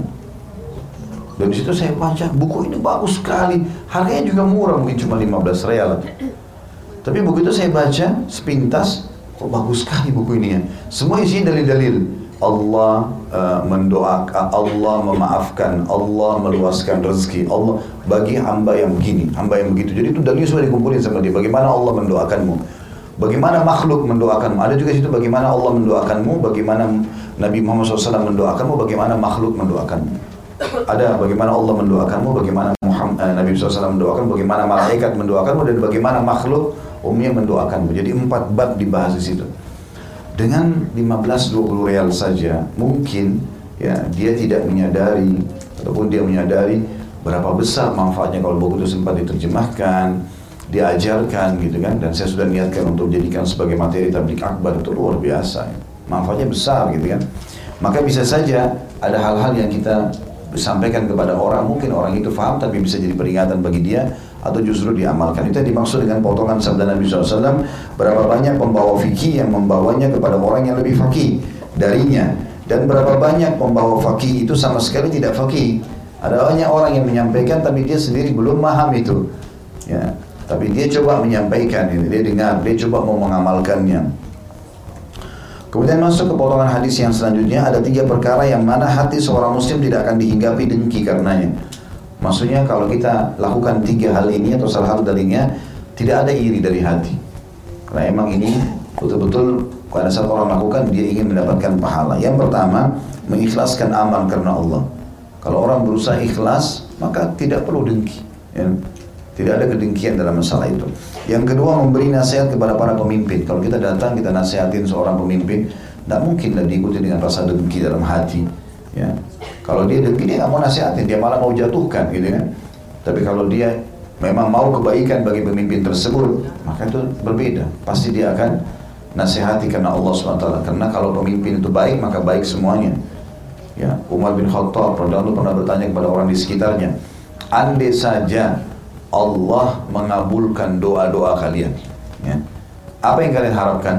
Dan di situ saya baca, buku ini bagus sekali. Harganya juga murah, mungkin cuma lima belas real. Tapi begitu saya baca sepintas, kok bagus sekali buku ini ya. Semua isinya dalil-dalil. Allah uh, mendoakan, Allah memaafkan, Allah meluaskan rezeki, Allah bagi hamba yang begini, hamba yang begitu. Jadi itu dalil semua dikumpulin sama dia. Bagaimana Allah mendoakanmu. Bagaimana makhluk mendoakanmu. Ada juga situ bagaimana Allah mendoakanmu, bagaimana Nabi Muhammad shallallahu alaihi wasallam mendoakanmu, bagaimana makhluk mendoakanmu. Ada bagaimana Allah mendoakanmu, bagaimana Muhammad, eh, Nabi shallallahu alaihi wasallam mendoakanmu, bagaimana malaikat mendoakanmu, dan bagaimana makhluk umumnya mendoakanmu. Jadi empat bab dibahas di situ. Dengan lima belas dua puluh real saja, mungkin ya dia tidak menyadari ataupun dia menyadari berapa besar manfaatnya kalau buku itu sempat diterjemahkan, diajarkan gitu kan, dan saya sudah niatkan untuk jadikan sebagai materi tabligh akbar. Itu luar biasa ya. Manfaatnya besar gitu kan. Maka bisa saja ada hal-hal yang kita sampaikan kepada orang, mungkin orang itu faham tapi bisa jadi peringatan bagi dia atau justru diamalkan. Itu yang dimaksud dengan potongan sabda Nabi shallallahu alaihi wasallam, berapa banyak pembawa fikih yang membawanya kepada orang yang lebih fakih darinya, dan berapa banyak pembawa fakih itu sama sekali tidak fakih. Ada banyak orang yang menyampaikan tapi dia sendiri belum paham itu ya. Tapi dia coba menyampaikan ini, dia dengar, dia coba mau mengamalkannya. Kemudian masuk ke potongan hadis yang selanjutnya, ada tiga perkara yang mana hati seorang muslim tidak akan dihinggapi dengki karenanya. Maksudnya kalau kita lakukan tiga hal ini atau salah satu darinya, tidak ada iri dari hati. Karena emang ini betul-betul pada saat orang lakukan dia ingin mendapatkan pahala. Yang pertama, mengikhlaskan amal karena Allah. Kalau orang berusaha ikhlas, maka tidak perlu dengki, ya. Tidak ada kedengkian dalam masalah itu. Yang kedua, memberi nasihat kepada para pemimpin. Kalau kita datang, kita nasihatin seorang pemimpin, tidak mungkinlah diikuti dengan rasa dengki dalam hati, ya. Kalau dia dengki, dia nggak mau nasihatin, dia malah mau jatuhkan, gitu kan. Tapi kalau dia memang mau kebaikan bagi pemimpin tersebut, maka itu berbeda. Pasti dia akan nasihati karena Allah subhanahu wa taala. Karena kalau pemimpin itu baik, maka baik semuanya. Ya, Umar bin Khattab radhiyallahu anhu pernah bertanya kepada orang di sekitarnya, andai saja Allah mengabulkan doa-doa kalian, ya, apa yang kalian harapkan?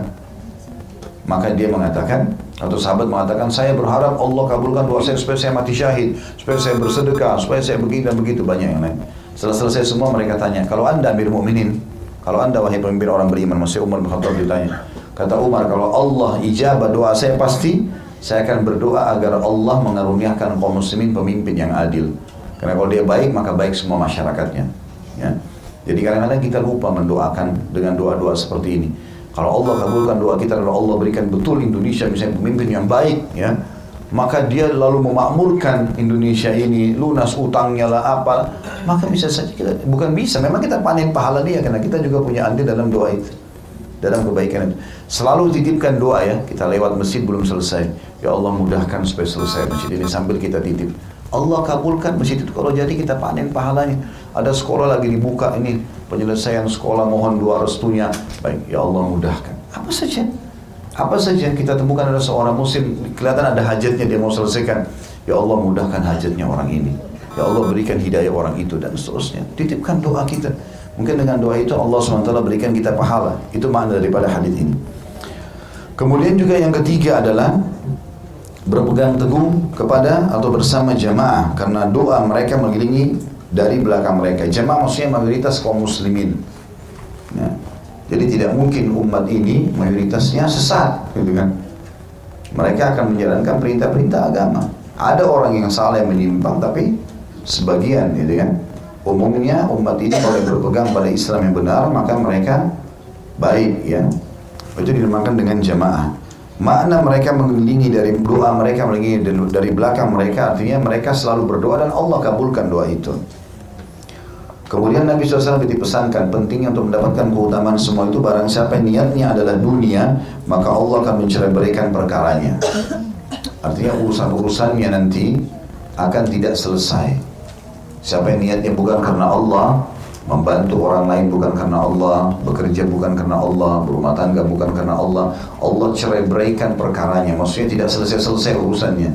Maka dia mengatakan, atau sahabat mengatakan, saya berharap Allah kabulkan doa saya supaya saya mati syahid, supaya saya bersedekah, supaya saya begini dan begitu, banyak yang lain. Setelah selesai semua mereka tanya, kalau anda Amir Mukminin, kalau anda wahai pemimpin orang beriman, maksudnya Umar bin Khattab ditanya, kata Umar, kalau Allah ijabah doa saya pasti, saya akan berdoa agar Allah mengaruniakan kaum muslimin pemimpin yang adil. Karena kalau dia baik, maka baik semua masyarakatnya. Ya. Jadi kadang-kadang kita lupa mendoakan dengan doa-doa seperti ini. Kalau Allah kabulkan doa kita, kalau Allah berikan betul Indonesia misalnya pemimpin yang baik, ya, maka dia lalu memakmurkan Indonesia ini, lunas utangnya lah apa, maka bisa saja kita, bukan bisa, memang kita panen pahala dia karena kita juga punya andil dalam doa itu, dalam kebaikan itu. Selalu titipkan doa, ya, kita lewat masjid belum selesai, ya Allah mudahkan supaya selesai masjid ini, sambil kita titip. Allah kabulkan masjid itu, kalau jadi kita panen pahalanya. Ada sekolah lagi dibuka ini, penyelesaian sekolah, mohon doa restunya. Baik, ya Allah mudahkan. Apa saja, apa saja kita temukan ada seorang muslim, kelihatan ada hajatnya dia mau selesaikan. Ya Allah mudahkan hajatnya orang ini. Ya Allah berikan hidayah orang itu dan seterusnya. Titipkan doa kita. Mungkin dengan doa itu Allah subhanahu wa taala berikan kita pahala. Itu makna daripada hadis ini. Kemudian juga yang ketiga adalah berpegang teguh kepada atau bersama jamaah, karena doa mereka mengelilingi dari belakang mereka. Jamaah maksudnya mayoritas kaum muslimin, ya. Jadi tidak mungkin umat ini mayoritasnya sesat, gitu kan. Mereka akan menjalankan perintah-perintah agama. Ada orang yang salah yang menyimpang, tapi sebagian, gitu kan. Umumnya umat ini kalau berpegang pada Islam yang benar, maka mereka baik, ya. Itu dinamakan dengan jamaah. Makna mereka mengelilingi dari doa mereka, mengelilingi dari belakang mereka, artinya mereka selalu berdoa dan Allah kabulkan doa itu. Kemudian Nabi shallallahu alaihi wasallam dipesankan pentingnya untuk mendapatkan keutamaan semua itu, barang siapa niatnya adalah dunia, maka Allah akan mencerai-beraikan perkaranya. Artinya urusan-urusannya nanti akan tidak selesai. Siapa yang niatnya bukan karena Allah, membantu orang lain bukan karena Allah, bekerja bukan karena Allah, berumah tangga bukan karena Allah, Allah cerai-beraikan perkaranya. Maksudnya tidak selesai-selesai urusannya.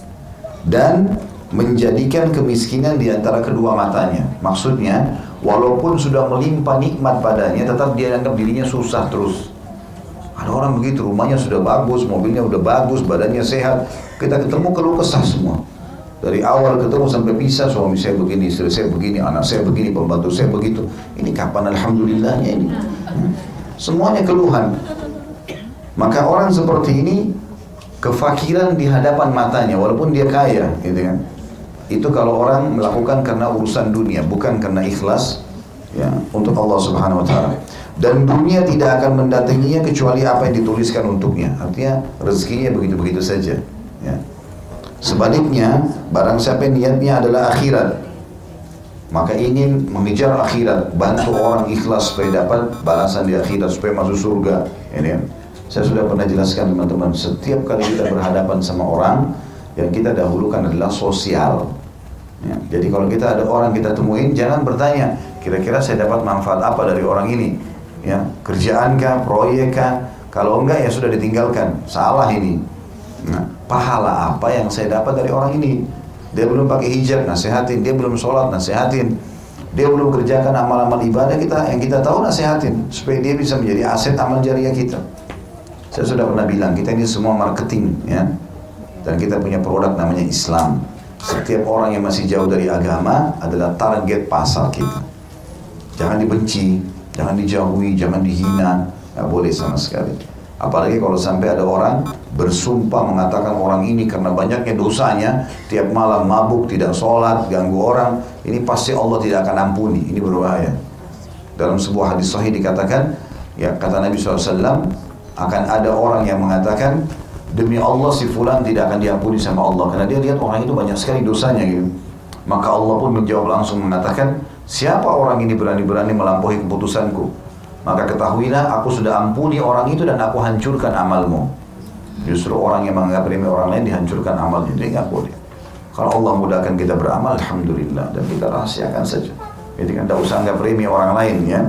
Dan menjadikan kemiskinan di antara kedua matanya. Maksudnya, walaupun sudah melimpah nikmat padanya, tetap dia anggap dirinya susah terus. Ada orang begitu, rumahnya sudah bagus, mobilnya sudah bagus, badannya sehat. Kita ketemu keluh kesah semua. Dari awal ketemu sampai pisah, suami saya begini, istri saya begini, anak saya begini, pembantu saya begitu. Ini kapan alhamdulillahnya ini? Semuanya keluhan. Maka orang seperti ini kefakiran di hadapan matanya, walaupun dia kaya, gitu kan. Itu kalau orang melakukan karena urusan dunia, bukan karena ikhlas, ya, untuk Allah Subhanahu Wa Taala. Dan dunia tidak akan mendatanginya kecuali apa yang dituliskan untuknya. Artinya rezekinya begitu-begitu saja, ya. Sebaliknya, barang siapa niatnya adalah akhirat, maka ingin mengejar akhirat, bantu orang ikhlas supaya dapat balasan di akhirat, supaya masuk surga. Ini, saya sudah pernah jelaskan teman-teman, setiap kali kita berhadapan sama orang, yang kita dahulukan adalah sosial. Ya, jadi kalau kita ada orang kita temuin, jangan bertanya, kira-kira saya dapat manfaat apa dari orang ini? Ya, kerjaankah, proyekkah? Kalau enggak ya sudah ditinggalkan. Salah ini. Nah, pahala apa yang saya dapat dari orang ini? Dia belum pakai hijab, nasihatin. Dia belum sholat, nasihatin. Dia belum kerjakan amal-amal ibadah kita yang kita tahu, nasihatin supaya dia bisa menjadi aset amal jariah kita. Saya sudah pernah bilang, kita ini semua marketing, ya. Dan kita punya produk namanya Islam. Setiap orang yang masih jauh dari agama adalah target pasar kita. Jangan dibenci, jangan dijauhi, jangan dihina, nggak boleh sama sekali. Apalagi kalau sampai ada orang bersumpah mengatakan orang ini karena banyaknya dosanya, tiap malam mabuk, tidak sholat, ganggu orang, ini pasti Allah tidak akan ampuni. Ini berbahaya. Dalam sebuah hadis sahih dikatakan, ya kata Nabi shallallahu alaihi wasallam, akan ada orang yang mengatakan, demi Allah si fulan tidak akan diampuni sama Allah, karena dia lihat orang itu banyak sekali dosanya gitu. Maka Allah pun menjawab langsung mengatakan, siapa orang ini berani-berani melampaui keputusanku? Maka ketahuilah aku sudah ampuni orang itu dan aku hancurkan amalmu. Justru orang yang menganggap remeh orang lain dihancurkan amalnya, dia nggak boleh. Kalau Allah mudahkan kita beramal, alhamdulillah, dan kita rahasiakan saja. Jadi kan tidak usah anggap remeh orang lain ya.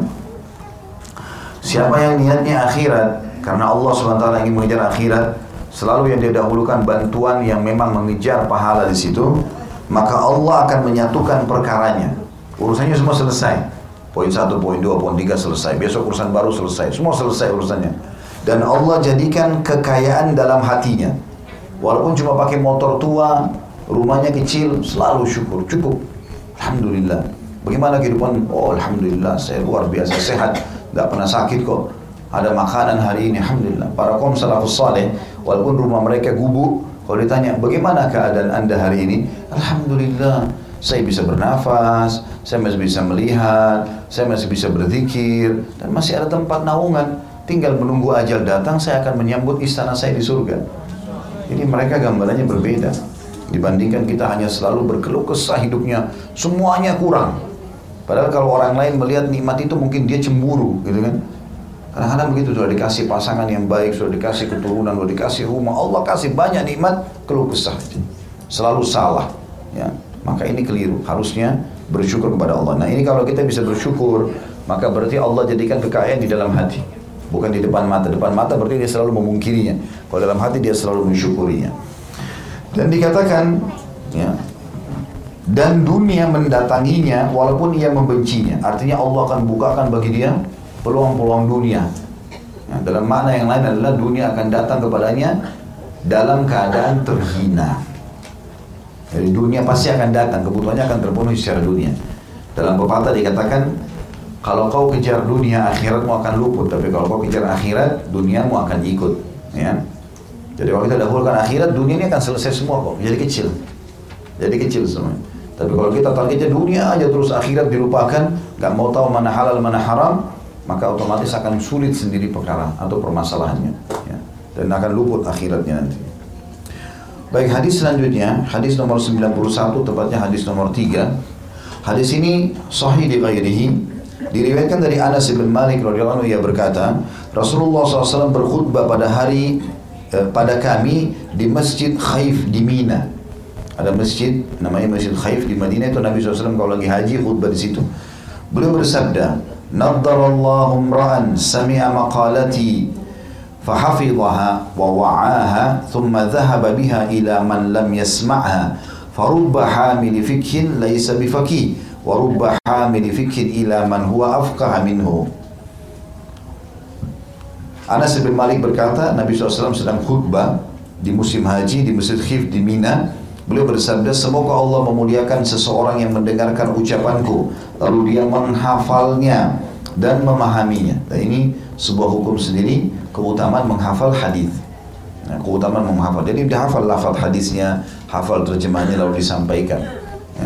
Siapa yang niatnya akhirat, karena Allah subhanahu wa taala ingin mengejar akhirat, selalu yang dia dahulukan bantuan yang memang mengejar pahala di situ, maka Allah akan menyatukan perkaranya. Urusannya semua selesai. Poin satu, poin dua, poin tiga selesai. Besok urusan baru selesai. Semua selesai urusannya. Dan Allah jadikan kekayaan dalam hatinya. Walaupun cuma pakai motor tua, rumahnya kecil, selalu syukur. Cukup. Alhamdulillah. Bagaimana kehidupan? Oh alhamdulillah, saya luar biasa sehat. Gak pernah sakit kok. Ada makanan hari ini, alhamdulillah. Para kaum salafus saleh, walaupun rumah mereka gubuk, kalau ditanya, bagaimana keadaan anda hari ini? Alhamdulillah. Saya bisa bernafas, saya masih bisa melihat, saya masih bisa berzikir, dan masih ada tempat naungan. Tinggal menunggu ajal datang, saya akan menyambut istana saya di surga. Jadi mereka gambarannya berbeda. Dibandingkan kita hanya selalu berkeluh kesah hidupnya, semuanya kurang. Padahal kalau orang lain melihat nikmat itu mungkin dia cemburu, gitu kan? Kadang-kadang begitu, sudah dikasih pasangan yang baik, sudah dikasih keturunan, sudah dikasih rumah, Allah kasih banyak nikmat, keluh kesah. Selalu salah, ya. Maka ini keliru, harusnya bersyukur kepada Allah. Nah ini kalau kita bisa bersyukur, maka berarti Allah jadikan kekayaan di dalam hati, bukan di depan mata. Depan mata berarti dia selalu memungkirinya, kalau dalam hati dia selalu mensyukurinya. Dan dikatakan, ya, dan dunia mendatanginya walaupun ia membencinya. Artinya Allah akan bukakan bagi dia peluang-peluang dunia. Ya, dalam makna yang lain adalah dunia akan datang kepadanya dalam keadaan terhina. Jadi dunia pasti akan datang, kebutuhannya akan terpenuhi secara dunia. Dalam pepatah dikatakan, kalau kau kejar dunia, akhiratmu akan luput. Tapi kalau kau kejar akhirat, duniamu akan ikut. Ya. Jadi kalau kita dahulukan akhirat, dunia ini akan selesai semua kok. Jadi kecil, jadi kecil semua. Tapi kalau kita targetnya dunia aja terus, akhirat dilupakan, gak mau tahu mana halal mana haram, maka otomatis akan sulit sendiri perkara atau permasalahannya. Ya. Dan akan luput akhiratnya nanti. Baik, hadis selanjutnya, hadis nomor sembilan puluh satu, tepatnya hadis nomor tiga. Hadis ini sahih di ghairihi. Diriwayatkan dari Anas bin Malik radhiyallahu anhu, ia berkata, Rasulullah shallallahu alaihi wasallam berkhutbah pada hari eh, pada kami di Masjid Khaif di Mina. Ada masjid namanya Masjid Khaif di Madinah, itu Nabi shallallahu alaihi wasallam kalau lagi haji khutbah di situ. Beliau bersabda, "Naddarallahu imra'an sami'a maqalati فحفظها ووعاها ثم ذهب بها إلى من لم يسمعها فرب حامل فقه ليس بفقيه ورب حامل فقه إلى من هو أفقه منه." Anas bin Malik berkata, Nabi shallallahu alaihi wasallam sedang khutbah di musim haji di Masjid Khif di Mina. Beliau bersabda, semoga Allah memuliakan seseorang yang mendengarkan ucapanku lalu dia menghafalnya dan memahaminya. Dan ini sebuah hukum sendiri, keutamaan menghafal hadis. Nah, keutamaan menghafal. Jadi dia hafal lafaz hadisnya, hafal terjemahnya lalu disampaikan. Ya.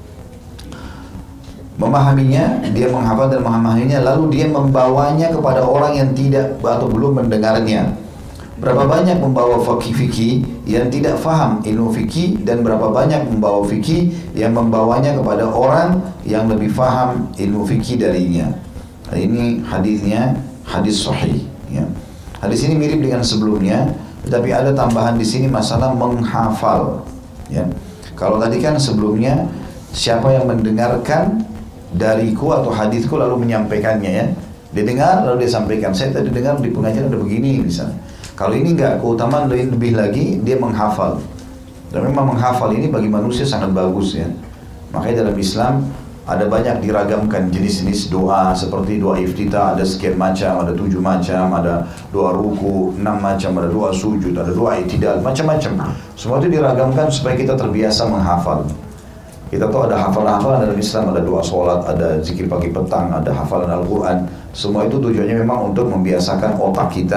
Memahaminya, dia menghafal dan memahaminya, lalu dia membawanya kepada orang yang tidak atau belum mendengarnya. Berapa banyak membawa fikih-fikih yang tidak faham ilmu fikih, dan berapa banyak membawa fikih yang membawanya kepada orang yang lebih faham ilmu fikih darinya. Nah, ini hadisnya hadis sahih. Ya. Hadis ini mirip dengan sebelumnya, tetapi ada tambahan di sini masalah menghafal. Ya. Kalau tadi kan sebelumnya siapa yang mendengarkan dariku atau hadisku lalu menyampaikannya, ya, dia dengar lalu dia sampaikan. Saya tadi dengar di pengajian ada begini misalnya. Kalau ini enggak, keutamaan lebih, lebih lagi dia menghafal. Dan memang menghafal ini bagi manusia sangat bagus, ya. Makanya dalam Islam ada banyak diragamkan jenis-jenis doa, seperti doa iftitah ada sekian macam, ada tujuh macam, ada doa ruku enam macam, ada doa sujud, ada doa i'tidal, macam-macam. Semua itu diragamkan supaya kita terbiasa menghafal. Kita tahu ada hafalan-hafalan dalam Islam, ada doa sholat, ada zikir pagi petang, ada hafalan Al-Quran. Semua itu tujuannya memang untuk membiasakan otak kita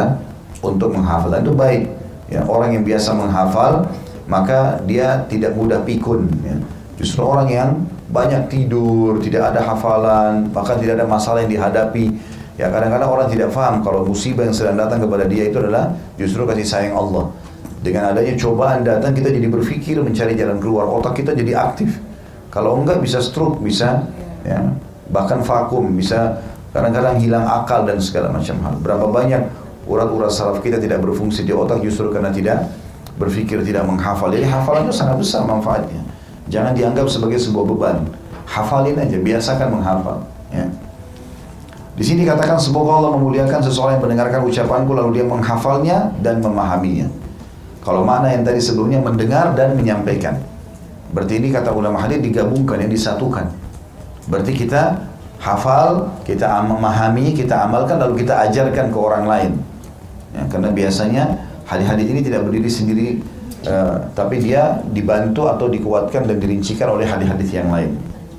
untuk menghafal. Dan itu baik. Ya, orang yang biasa menghafal, maka dia tidak mudah pikun. Ya. Justru orang yang banyak tidur, tidak ada hafalan, bahkan tidak ada masalah yang dihadapi. Ya, kadang-kadang orang tidak paham kalau musibah yang sedang datang kepada dia itu adalah justru kasih sayang Allah. Dengan adanya cobaan datang, kita jadi berpikir mencari jalan keluar, otak kita jadi aktif. Kalau enggak bisa stroke, bisa ya, bahkan vakum, bisa kadang-kadang hilang akal dan segala macam hal. Berapa banyak urat-urat saraf kita tidak berfungsi di otak justru karena tidak berpikir, tidak menghafal. Jadi hafalan itu sangat besar manfaatnya. Jangan dianggap sebagai sebuah beban. Hafalin aja, biasakan menghafal. Ya. Di sini dikatakan semoga Allah memuliakan seseorang yang mendengarkan ucapanku lalu dia menghafalnya dan memahaminya. Kalau makna yang tadi sebelumnya mendengar dan menyampaikan. Berarti ini kata ulama hadis digabungkan, yang disatukan. Berarti kita hafal, kita memahami, kita amalkan lalu kita ajarkan ke orang lain. Ya, karena biasanya hadis-hadis ini tidak berdiri sendiri, uh, tapi dia dibantu atau dikuatkan dan dirincikan oleh hadis-hadis yang lain.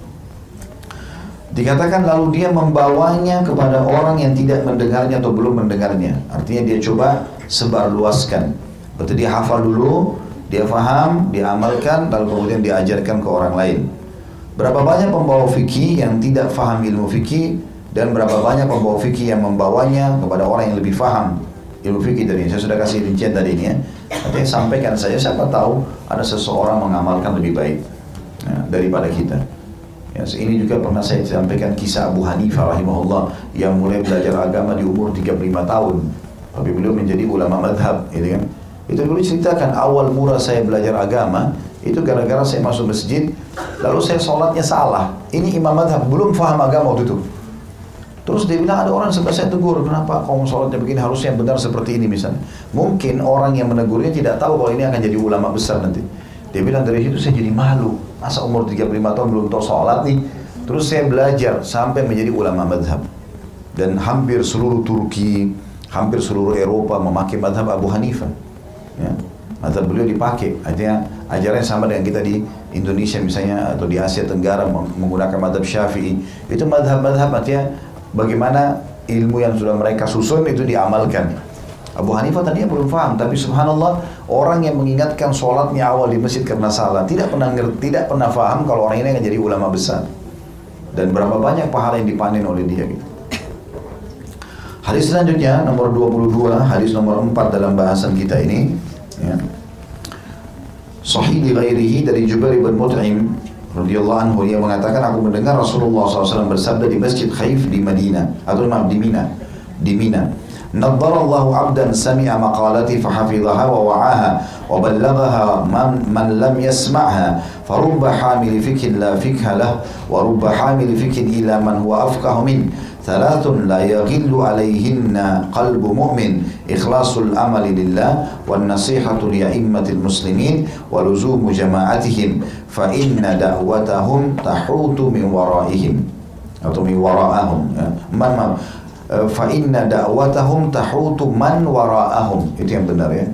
Dikatakan lalu dia membawanya kepada orang yang tidak mendengarnya atau belum mendengarnya. Artinya dia coba sebarluaskan. Berarti dia hafal dulu, dia faham, dia amalkan, lalu kemudian diajarkan ke orang lain. Berapa banyak pembawa fikih yang tidak faham ilmu fikih, dan berapa banyak pembawa fikih yang membawanya kepada orang yang lebih faham ilmu fikih tadi. Saya sudah kasih rincian tadi ini ya. Artinya sampaikan saja, siapa tahu ada seseorang mengamalkan lebih baik ya, daripada kita. Ya, ini juga pernah saya sampaikan kisah Abu Hanifah rahimahullah yang mulai belajar agama di umur tiga puluh lima tahun, tapi beliau menjadi ulama madhab, gitu kan? Itu dulu ceritakan awal mula saya belajar agama itu gara-gara saya masuk masjid, lalu saya sholatnya salah. Ini imam madhab belum faham agama waktu itu. Terus dia bilang ada orang sampai saya tegur, kenapa kamu sholatnya begini, harusnya benar seperti ini misalnya. Mungkin orang yang menegurnya tidak tahu kalau ini akan jadi ulama besar nanti. Dia bilang dari situ saya jadi malu, masa umur tiga puluh lima tahun belum tahu sholat nih. Terus saya belajar sampai menjadi ulama madhab. Dan hampir seluruh Turki, hampir seluruh Eropa memakai madhab Abu Hanifah. Ya, madhab beliau dipakai. Artinya ajaran sama dengan kita di Indonesia misalnya atau di Asia Tenggara menggunakan madhab Syafi'i. Itu madhab-madhab artinya bagaimana ilmu yang sudah mereka susun itu diamalkan. Abu Hanifah tadinya belum paham, tapi subhanallah orang yang mengingatkan sholatnya awal di masjid karena salah tidak pernah ngerti, tidak pernah paham kalau orang ini akan jadi ulama besar. Dan berapa banyak pahala yang dipanen oleh dia gitu. Hadis selanjutnya nomor dua puluh dua, hadis nomor empat dalam bahasan kita ini ya. Sahih di ghairihi dari Jubair bin Mut'im radhiyallahu anhu, dia mengatakan aku mendengar Rasulullah shallallahu alaihi wasallam bersabda di Masjid Khaif di Madinah atau di Mina, di Mina. Naddarallahu abdan sami'a maqalati fahafidhaha wa wa'aha wa ballaghaha man, man lam yasma'ha farubba hamili fikin la fikha lah wa rubba hamili fikin ila man huwa afqahu min thalathun la yaghillu alayhinna qalbu mu'min ikhlasul amali lillah wan nasihatu li'immatil muslimin wa luzumu jama'atihim fa inna da'watahum tahutu min wara'ihim atau min wara'ahum ya. man man fa inna da'watahum tahutu man wara'ahum. Itu yang benar ya.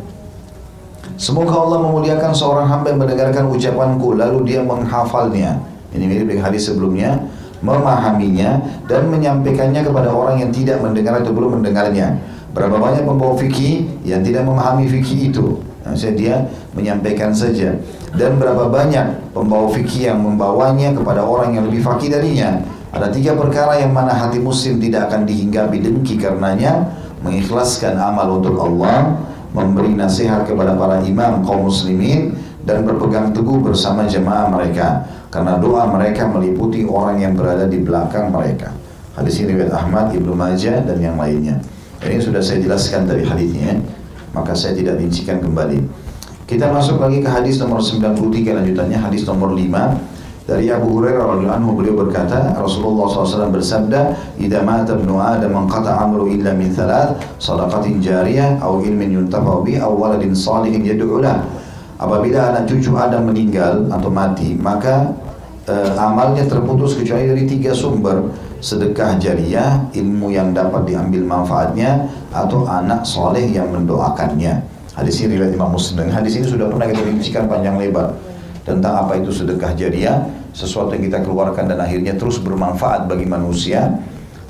Semoga Allah memuliakan seorang hamba yang mendengarkan ucapanku lalu dia menghafalnya. Ini mirip dengan hadis sebelumnya, memahaminya dan menyampaikannya kepada orang yang tidak mendengar atau belum mendengarnya. Berapa banyak pembawa fikih yang tidak memahami fikih itu, nah, dia menyampaikan saja. Dan berapa banyak pembawa fikih yang membawanya kepada orang yang lebih fakih darinya. Ada tiga perkara yang mana hati muslim tidak akan dihinggapi dengki karenanya: mengikhlaskan amal untuk Allah, memberi nasihat kepada para imam kaum muslimin, dan berpegang teguh bersama jemaah mereka, karena doa mereka meliputi orang yang berada di belakang mereka. Hadis ini riwayat Ahmad, Ibnu Majah dan yang lainnya. Ini sudah saya jelaskan dari hadisnya, maka saya tidak rincikan kembali. Kita masuk lagi ke hadis nomor sembilan puluh tiga lanjutannya, hadis nomor lima. Dari Abu Hurairah radhiyallahu anhu, beliau berkata, Rasulullah shallallahu alaihi wasallam bersabda, "Idza mata ibnu Adam anqata amru illa min thalath, shadaqatin jariyah, aw ilmin yuntafa'u bihi, aw waladin salihin yad'u lahu." Apabila anak cucu Adam meninggal atau mati, maka eh, amalnya terputus kecuali dari tiga sumber: sedekah jariyah, ilmu yang dapat diambil manfaatnya, atau anak soleh yang mendoakannya. Hadis ini riwayat Imam Muslim. Hadis ini sudah pernah kita rincikan panjang lebar tentang apa itu sedekah jariyah, sesuatu yang kita keluarkan dan akhirnya terus bermanfaat bagi manusia.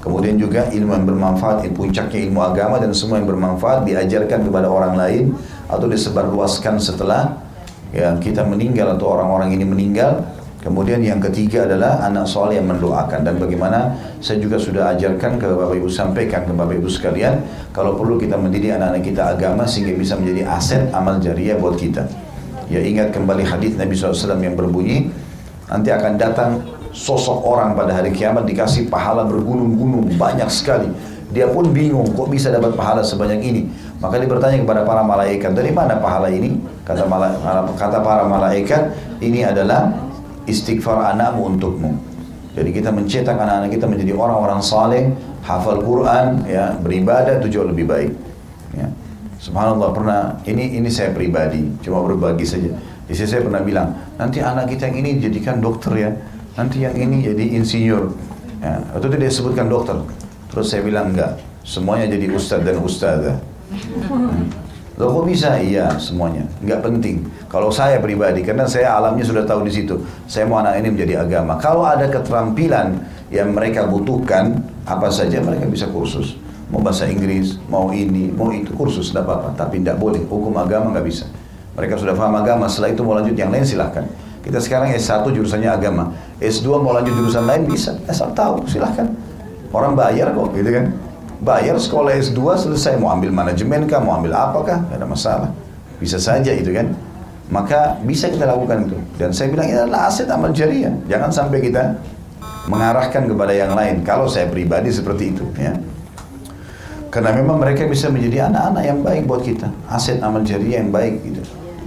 kemudian juga ilmu yang bermanfaat, puncaknya ilmu agama dan semua yang bermanfaat diajarkan kepada orang lain atau disebarluaskan setelah ya kita meninggal atau orang-orang ini meninggal. Kemudian yang ketiga adalah anak soleh yang mendoakan, dan bagaimana saya juga sudah ajarkan ke Bapak Ibu, sampaikan ke Bapak Ibu sekalian, kalau perlu kita mendidik anak-anak kita agama sehingga bisa menjadi aset amal jariah buat kita. Ya, ingat kembali hadis Nabi shallallahu alaihi wasallam yang berbunyi, nanti akan datang sosok orang pada hari kiamat dikasih pahala bergunung-gunung banyak sekali. Dia pun bingung kok bisa dapat pahala sebanyak ini. Maka dia bertanya kepada para malaikat, dari mana pahala ini? Kata, mala, kata para malaikat, ini adalah istighfar anakmu untukmu. Jadi kita mencetak anak-anak kita menjadi orang-orang saleh, hafal Quran, ya, beribadah itu jauh lebih baik. Ya. Subhanallah, pernah ini ini saya pribadi cuma berbagi saja. Di sini saya pernah bilang, nanti anak kita yang ini jadikan dokter ya, nanti yang ini jadi insinyur. Ya, waktu itu dia sebutkan dokter. Terus saya bilang enggak, semuanya jadi ustadz dan ustadzah. Hmm. Loh kok bisa? Iya, semuanya. Enggak penting. Kalau saya pribadi, karena saya alamnya sudah tahu di situ. Saya mau anak ini menjadi agama. Kalau ada keterampilan yang mereka butuhkan, apa saja mereka bisa kursus. Mau bahasa Inggris, mau ini, mau itu, kursus, tidak apa-apa. Tapi tidak boleh, hukum agama nggak bisa. Mereka sudah paham agama, setelah itu mau lanjut yang lain silahkan. Kita sekarang S satu jurusannya agama, S dua mau lanjut jurusan lain bisa, asal tahu, silahkan. Orang bayar kok, gitu kan. Bayar sekolah S dua selesai, mau ambil manajemen kah, mau ambil apakah, tidak ada masalah. Bisa saja itu kan. Maka bisa kita lakukan itu. Dan saya bilang ini adalah aset amal jariah. Jangan sampai kita mengarahkan kepada yang lain. Kalau saya pribadi seperti itu, ya. Karena memang mereka bisa menjadi anak-anak yang baik buat kita, aset amal jariah yang baik gitu.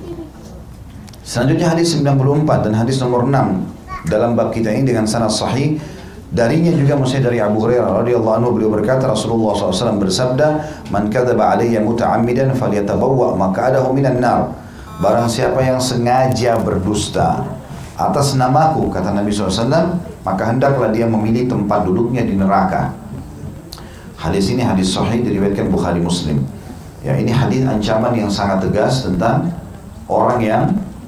Selanjutnya hadis sembilan puluh empat dan hadis nomor enam dalam bab kita ini dengan sanad sahih. Darinya juga maksudnya dari Abu Hurairah radhiyallahu anhu, beliau berkata Rasulullah shallallahu alaihi wasallam bersabda, "Man kadzaba alayya muta'ammidan falyatabawwa maq'adahu minan nar." Barang siapa yang sengaja berdusta atas namaku, kata Nabi shallallahu alaihi wasallam, maka hendaklah dia memilih tempat duduknya di neraka. Hadis ini hadis sahih diriwayatkan Bukhari Muslim. Ya, ini hadis ancaman yang sangat tegas tentang orang yang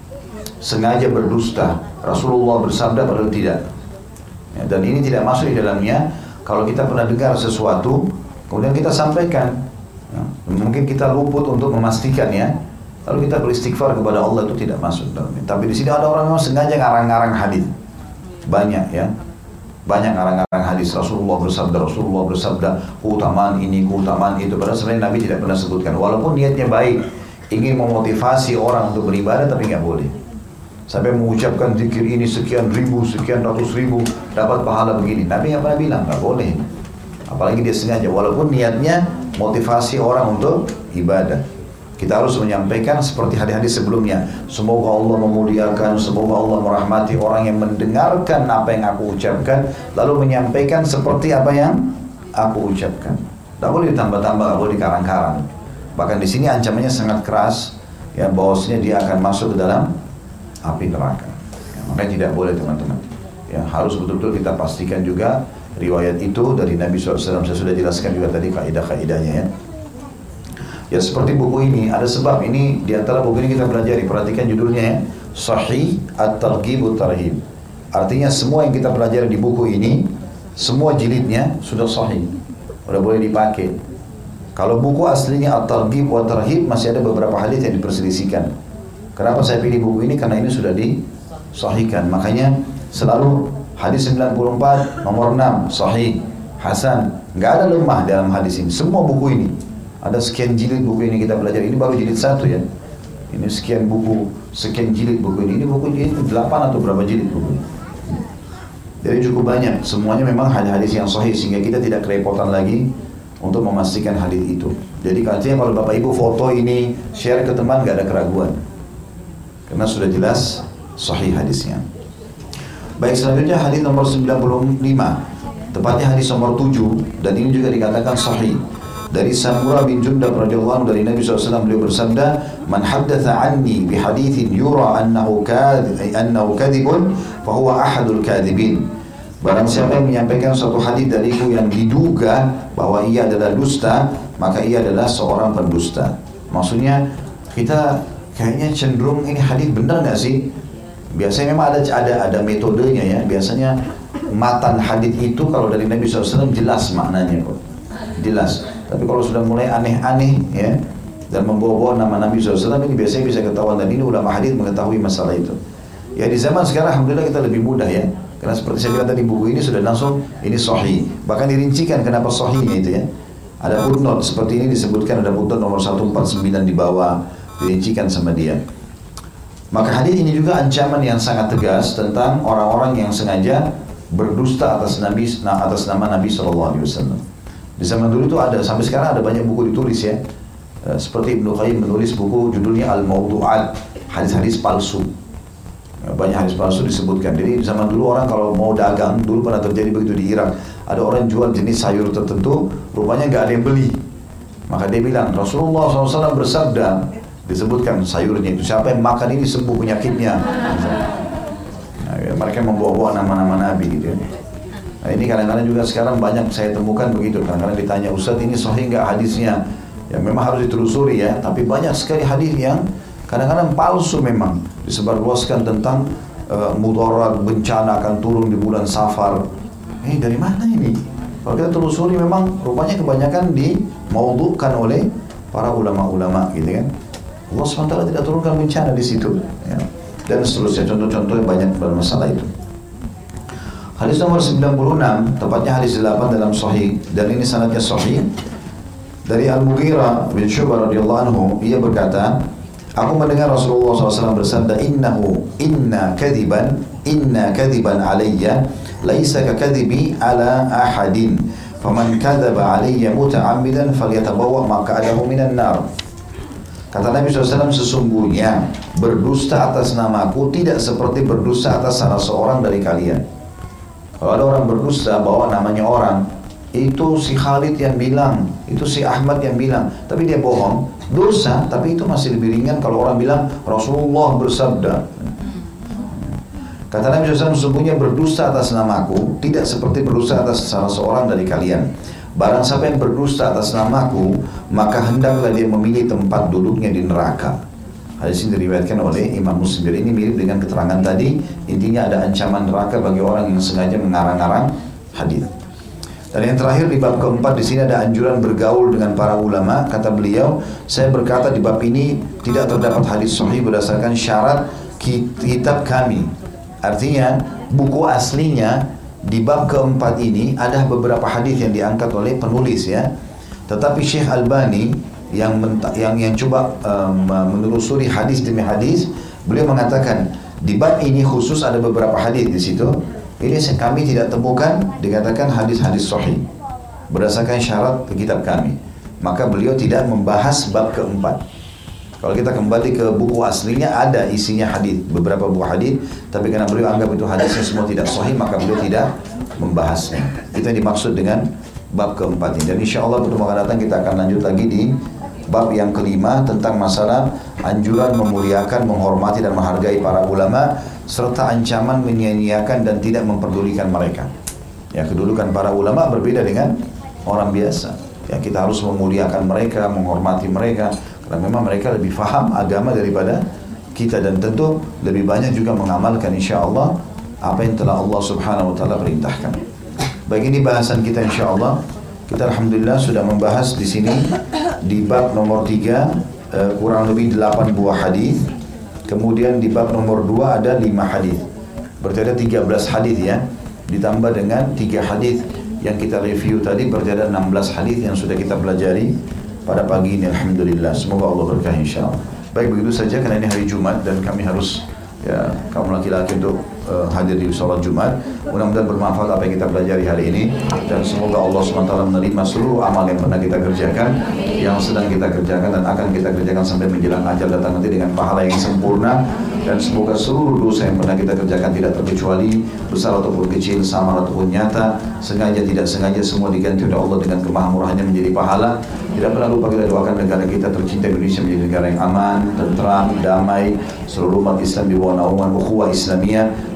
sengaja berdusta. Rasulullah bersabda padahal tidak. Ya, dan ini tidak masuk di dalamnya kalau kita pernah dengar sesuatu kemudian kita sampaikan, ya, mungkin kita luput untuk memastikan ya, lalu kita beristighfar kepada Allah, itu tidak masuk dalamnya. Tapi di sini ada orang yang sengaja ngarang-ngarang hadis, banyak ya, banyak ngarang-ngarang hadis. Rasulullah bersabda, Rasulullah bersabda, keutamaan ini, keutamaan itu, padahal sebenarnya Nabi tidak pernah sebutkan. Walaupun niatnya baik, ingin memotivasi orang untuk beribadah, tapi nggak boleh. Sampai mengucapkan zikir ini sekian ribu, sekian ratus ribu, dapat pahala begini. Nabi nggak pernah bilang, nggak boleh. Apalagi dia sengaja, walaupun niatnya motivasi orang untuk ibadah. Kita harus menyampaikan seperti hadis-hadis sebelumnya. Semoga Allah memuliakan, semoga Allah merahmati orang yang mendengarkan apa yang aku ucapkan, lalu menyampaikan seperti apa yang aku ucapkan. Tidak boleh ditambah-tambah, tidak boleh dikarang-karang. Bahkan di sini ancamannya sangat keras, ya, bahwasanya dia akan masuk ke dalam api neraka. Ya, makanya tidak boleh teman-teman. Ya, harus betul-betul kita pastikan juga riwayat itu dari Nabi shallallahu alaihi wasallam. Saya sudah jelaskan juga tadi kaidah-kaidahnya ya. Ya seperti buku ini, ada sebab ini diantara buku ini kita pelajari. Perhatikan judulnya ya, Sahih At-Targhib At-Tarhib. Artinya semua yang kita pelajari di buku ini, semua jilidnya sudah sahih, sudah boleh dipakai. Kalau buku aslinya At-Targhib At-Tarhib masih ada beberapa hadis yang diperselisihkan. Kenapa saya pilih buku ini? Karena ini sudah disahihkan. Makanya selalu hadis sembilan puluh empat nomor enam sahih, hasan, nggak ada lemah dalam hadis ini. Semua buku ini ada sekian jilid buku ini kita belajar. Ini baru jilid satu ya. Ini sekian buku, sekian jilid buku ini. Ini buku ini delapan atau berapa jilid buku ini. Jadi cukup banyak. Semuanya memang hadis-hadis yang sahih sehingga kita tidak kerepotan lagi untuk memastikan hadis itu. Jadi artinya kalau Bapak Ibu foto ini share ke teman nggak ada keraguan. Karena sudah jelas sahih hadisnya. Baik, selanjutnya hadis nomor sembilan puluh lima, tepatnya hadis nomor tujuh, dan ini juga dikatakan sahih. Dari Samurah bin Jundab radhiyallahu anhu dari Nabi shallallahu alaihi wasallam, beliau bersabda, "Man haddatha anni bi hadithin yura annahu kadhib annahu kadhibun fa huwa ahadul kadhibin." Barang siapa yang menyampaikan suatu hadis dariku yang diduga bahwa ia adalah dusta, maka ia adalah seorang pendusta. Maksudnya kita kayaknya cenderung ini hadis benar nggak sih? Biasanya memang ada ada ada metodenya ya. Biasanya matan hadis itu kalau dari Nabi shallallahu alaihi wasallam jelas maknanya kok, jelas. Tapi kalau sudah mulai aneh-aneh ya dan membawa-bawa nama Nabi shallallahu alaihi wasallam, ini biasanya bisa ketahuan, dan ini ulama hadis mengetahui masalah itu. Ya di zaman sekarang alhamdulillah kita lebih mudah ya, karena seperti saya bilang tadi, buku ini sudah langsung ini sahih, bahkan dirincikan kenapa sahihnya itu ya. Ada footnote seperti ini disebutkan, ada footnote nomor seratus empat puluh sembilan di bawah, dirincikan sama dia. Maka hadis ini juga ancaman yang sangat tegas tentang orang-orang yang sengaja berdusta atas Nabi, atas nama Nabi shallallahu alaihi wasallam. Di zaman dulu itu ada, sampai sekarang ada banyak buku ditulis ya. Seperti Ibnu Qayyim menulis buku judulnya Al-Mawdu'at, hadis-hadis palsu. Banyak hadis palsu disebutkan. Jadi zaman dulu orang kalau mau dagang, dulu pernah terjadi begitu di Irak. Ada orang jual jenis sayur tertentu, rupanya nggak ada yang beli. Maka dia bilang, Rasulullah shallallahu alaihi wasallam bersabda, disebutkan sayurnya itu, siapa yang makan ini sembuh penyakitnya. Nah, mereka membawa-bawa nama-nama Nabi gitu. Nah ini kadang-kadang juga sekarang banyak saya temukan begitu. Kadang-kadang ditanya, Ustaz ini sahih nggak hadisnya? Ya memang harus ditelusuri ya, tapi banyak sekali hadis yang kadang-kadang palsu memang. Disebarluaskan tentang uh, mudarat, bencana akan turun di bulan Safar. Eh dari mana ini? Kalau kita telusuri memang rupanya kebanyakan dimaudukan oleh para ulama-ulama gitu kan. Allah subhanahu wa taala tidak turunkan bencana di situ ya. Dan seterusnya, contoh-contoh yang banyak bermasalah itu. Hadis nomor sembilan puluh enam, tepatnya hadis delapan dalam sahih, dan ini sanadnya sahih. Dari Al-Mughirah bin Syu'bah radhiyallahu anhu, ia berkata, aku mendengar Rasulullah shallallahu alaihi wasallam bersabda, innahu inna kadiban inna kadiban alayya laisa kakadibi ala ahadin faman kadaba alayya muta'ammidan falyatabawwa maq'adahu minan nar. Kata Nabi shallallahu alaihi wasallam, sesungguhnya berdusta atas namaku tidak seperti berdusta atas salah seorang dari kalian. Kalau ada orang berdusta bawa namanya orang, itu si Khalid yang bilang, itu si Ahmad yang bilang, tapi dia bohong, dosa, tapi itu masih lebih ringan kalau orang bilang Rasulullah bersabda. Kata Nabi shallallahu alaihi wasallam, sesungguhnya berdusta atas namaku tidak seperti berdusta atas salah seorang dari kalian. Barang siapa yang berdusta atas namaku, maka hendaklah dia memilih tempat duduknya di neraka. Hadis ini diriwayatkan oleh Imam Muslim. Jadi ini mirip dengan keterangan tadi, intinya ada ancaman neraka bagi orang yang sengaja mengarang-arang hadis. Dan yang terakhir di bab keempat, di sini ada anjuran bergaul dengan para ulama. Kata beliau, saya berkata di bab ini tidak terdapat hadis sahih berdasarkan syarat kitab kami. Artinya buku aslinya di bab keempat ini ada beberapa hadis yang diangkat oleh penulis ya. Tetapi Syekh Albani yang yang yang coba um, menelusuri hadis demi hadis, beliau mengatakan di bab ini khusus ada beberapa hadis di situ. Ini kami tidak temukan dikatakan hadis-hadis sahih berdasarkan syarat kitab kami. Maka beliau tidak membahas bab keempat. Kalau kita kembali ke buku aslinya ada isinya hadis, beberapa buku hadis, tapi karena beliau anggap itu hadisnya semua tidak sahih, maka beliau tidak membahasnya. Itu yang dimaksud dengan bab keempat ini. Dan insya Allah pertemuan akan datang kita akan lanjut lagi di bab yang kelima tentang masalah anjuran memuliakan, menghormati dan menghargai para ulama, serta ancaman menyia-nyiakan dan tidak memperdulikan mereka. Ya, kedudukan para ulama berbeda dengan orang biasa. Ya, kita harus memuliakan mereka, menghormati mereka, karena memang mereka lebih faham agama daripada kita, dan tentu lebih banyak juga mengamalkan insya Allah apa yang telah Allah subhanahu wa ta'ala perintahkan. Baik, ini bahasan kita insya Allah. Kita alhamdulillah sudah membahas di sini di bab nomor tiga uh, kurang lebih delapan buah hadis. Kemudian di bab nomor dua ada lima hadis. Berarti ada tiga belas hadis ya. Ditambah dengan tiga hadis yang kita review tadi, berarti ada enam belas hadis yang sudah kita pelajari pada pagi ini alhamdulillah. Semoga Allah berkah insyaallah. Baik, begitu saja karena ini hari Jumat dan kami harus ya kaum laki-laki untuk uh, hadir di sholat Jumat. Mudah-mudahan bermanfaat apa yang kita pelajari hari ini, dan semoga Allah subhanahu wa taala menerima seluruh amal yang pernah kita kerjakan, yang sedang kita kerjakan dan akan kita kerjakan sampai menjelang ajal datang nanti dengan pahala yang sempurna. Dan semoga seluruh dosa yang pernah kita kerjakan tidak terkecuali besar ataupun kecil, samar ataupun nyata, sengaja tidak sengaja, semua diganti oleh Allah dengan kemahamurahannya menjadi pahala. Tidak pernah lupa kita doakan negara kita tercinta Indonesia menjadi negara yang aman, tentram, damai, seluruh umat Islam di bawah naungan ukhuwah Islamiyah,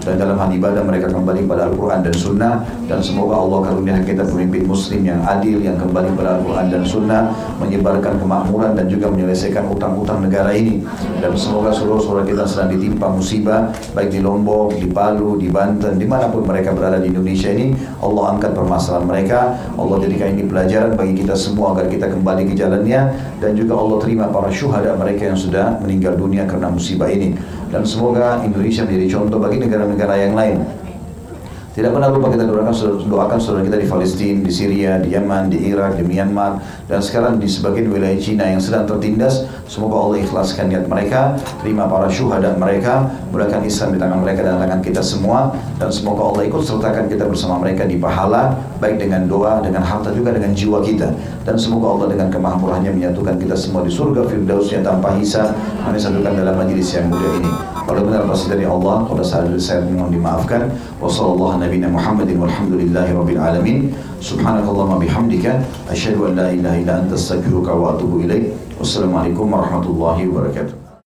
dan dalam hal ibadah mereka kembali pada Al-Quran dan Sunnah, dan semoga Allah karuniakan kita pemimpin muslim yang adil, yang kembali pada Al-Quran dan Sunnah, menyebarkan kemakmuran dan juga menyelesaikan utang-utang negara ini. Dan semoga saudara-saudara kita sedang ditimpa musibah, baik di Lombok, di Palu, di Banten, dimanapun mereka berada di Indonesia ini, Allah angkat permasalahan mereka, Allah jadikan ini pelajaran bagi kita semua agar kita kembali ke jalannya, dan juga Allah terima para syuhada mereka yang sudah meninggal dunia karena musibah ini. Dan semoga Indonesia menjadi contoh bagi negara-negara yang lain. Tidak pernah lupa kita doakan, doakan saudara kita di Palestina, di Syria, di Yaman, di Irak, di Myanmar, dan sekarang di sebagian wilayah Cina yang sedang tertindas. Semoga Allah ikhlaskan niat mereka, terima para syuhada mereka, mudahkan Islam di tangan mereka dan tangan kita semua, dan semoga Allah ikut sertakan kita bersama mereka di pahala, baik dengan doa, dengan harta, juga dengan jiwa kita. Dan semoga Allah dengan kemahamurahannya menyatukan kita semua di surga firdausnya tanpa hisab, menyatukan dalam majlis yang mulia ini. Kalau benar pasti dari Allah, kalau salah dari saya mohon dimaafkan. Wassallallahu nabiyana Muhammadin walhamdulillahi rabbil alamin. Subhanakallahumma bihamdika asyhadu an la ilaha illa anta astaghfiruka wa atubu ilaik. Wassalamualaikum warahmatullahi wabarakatuh.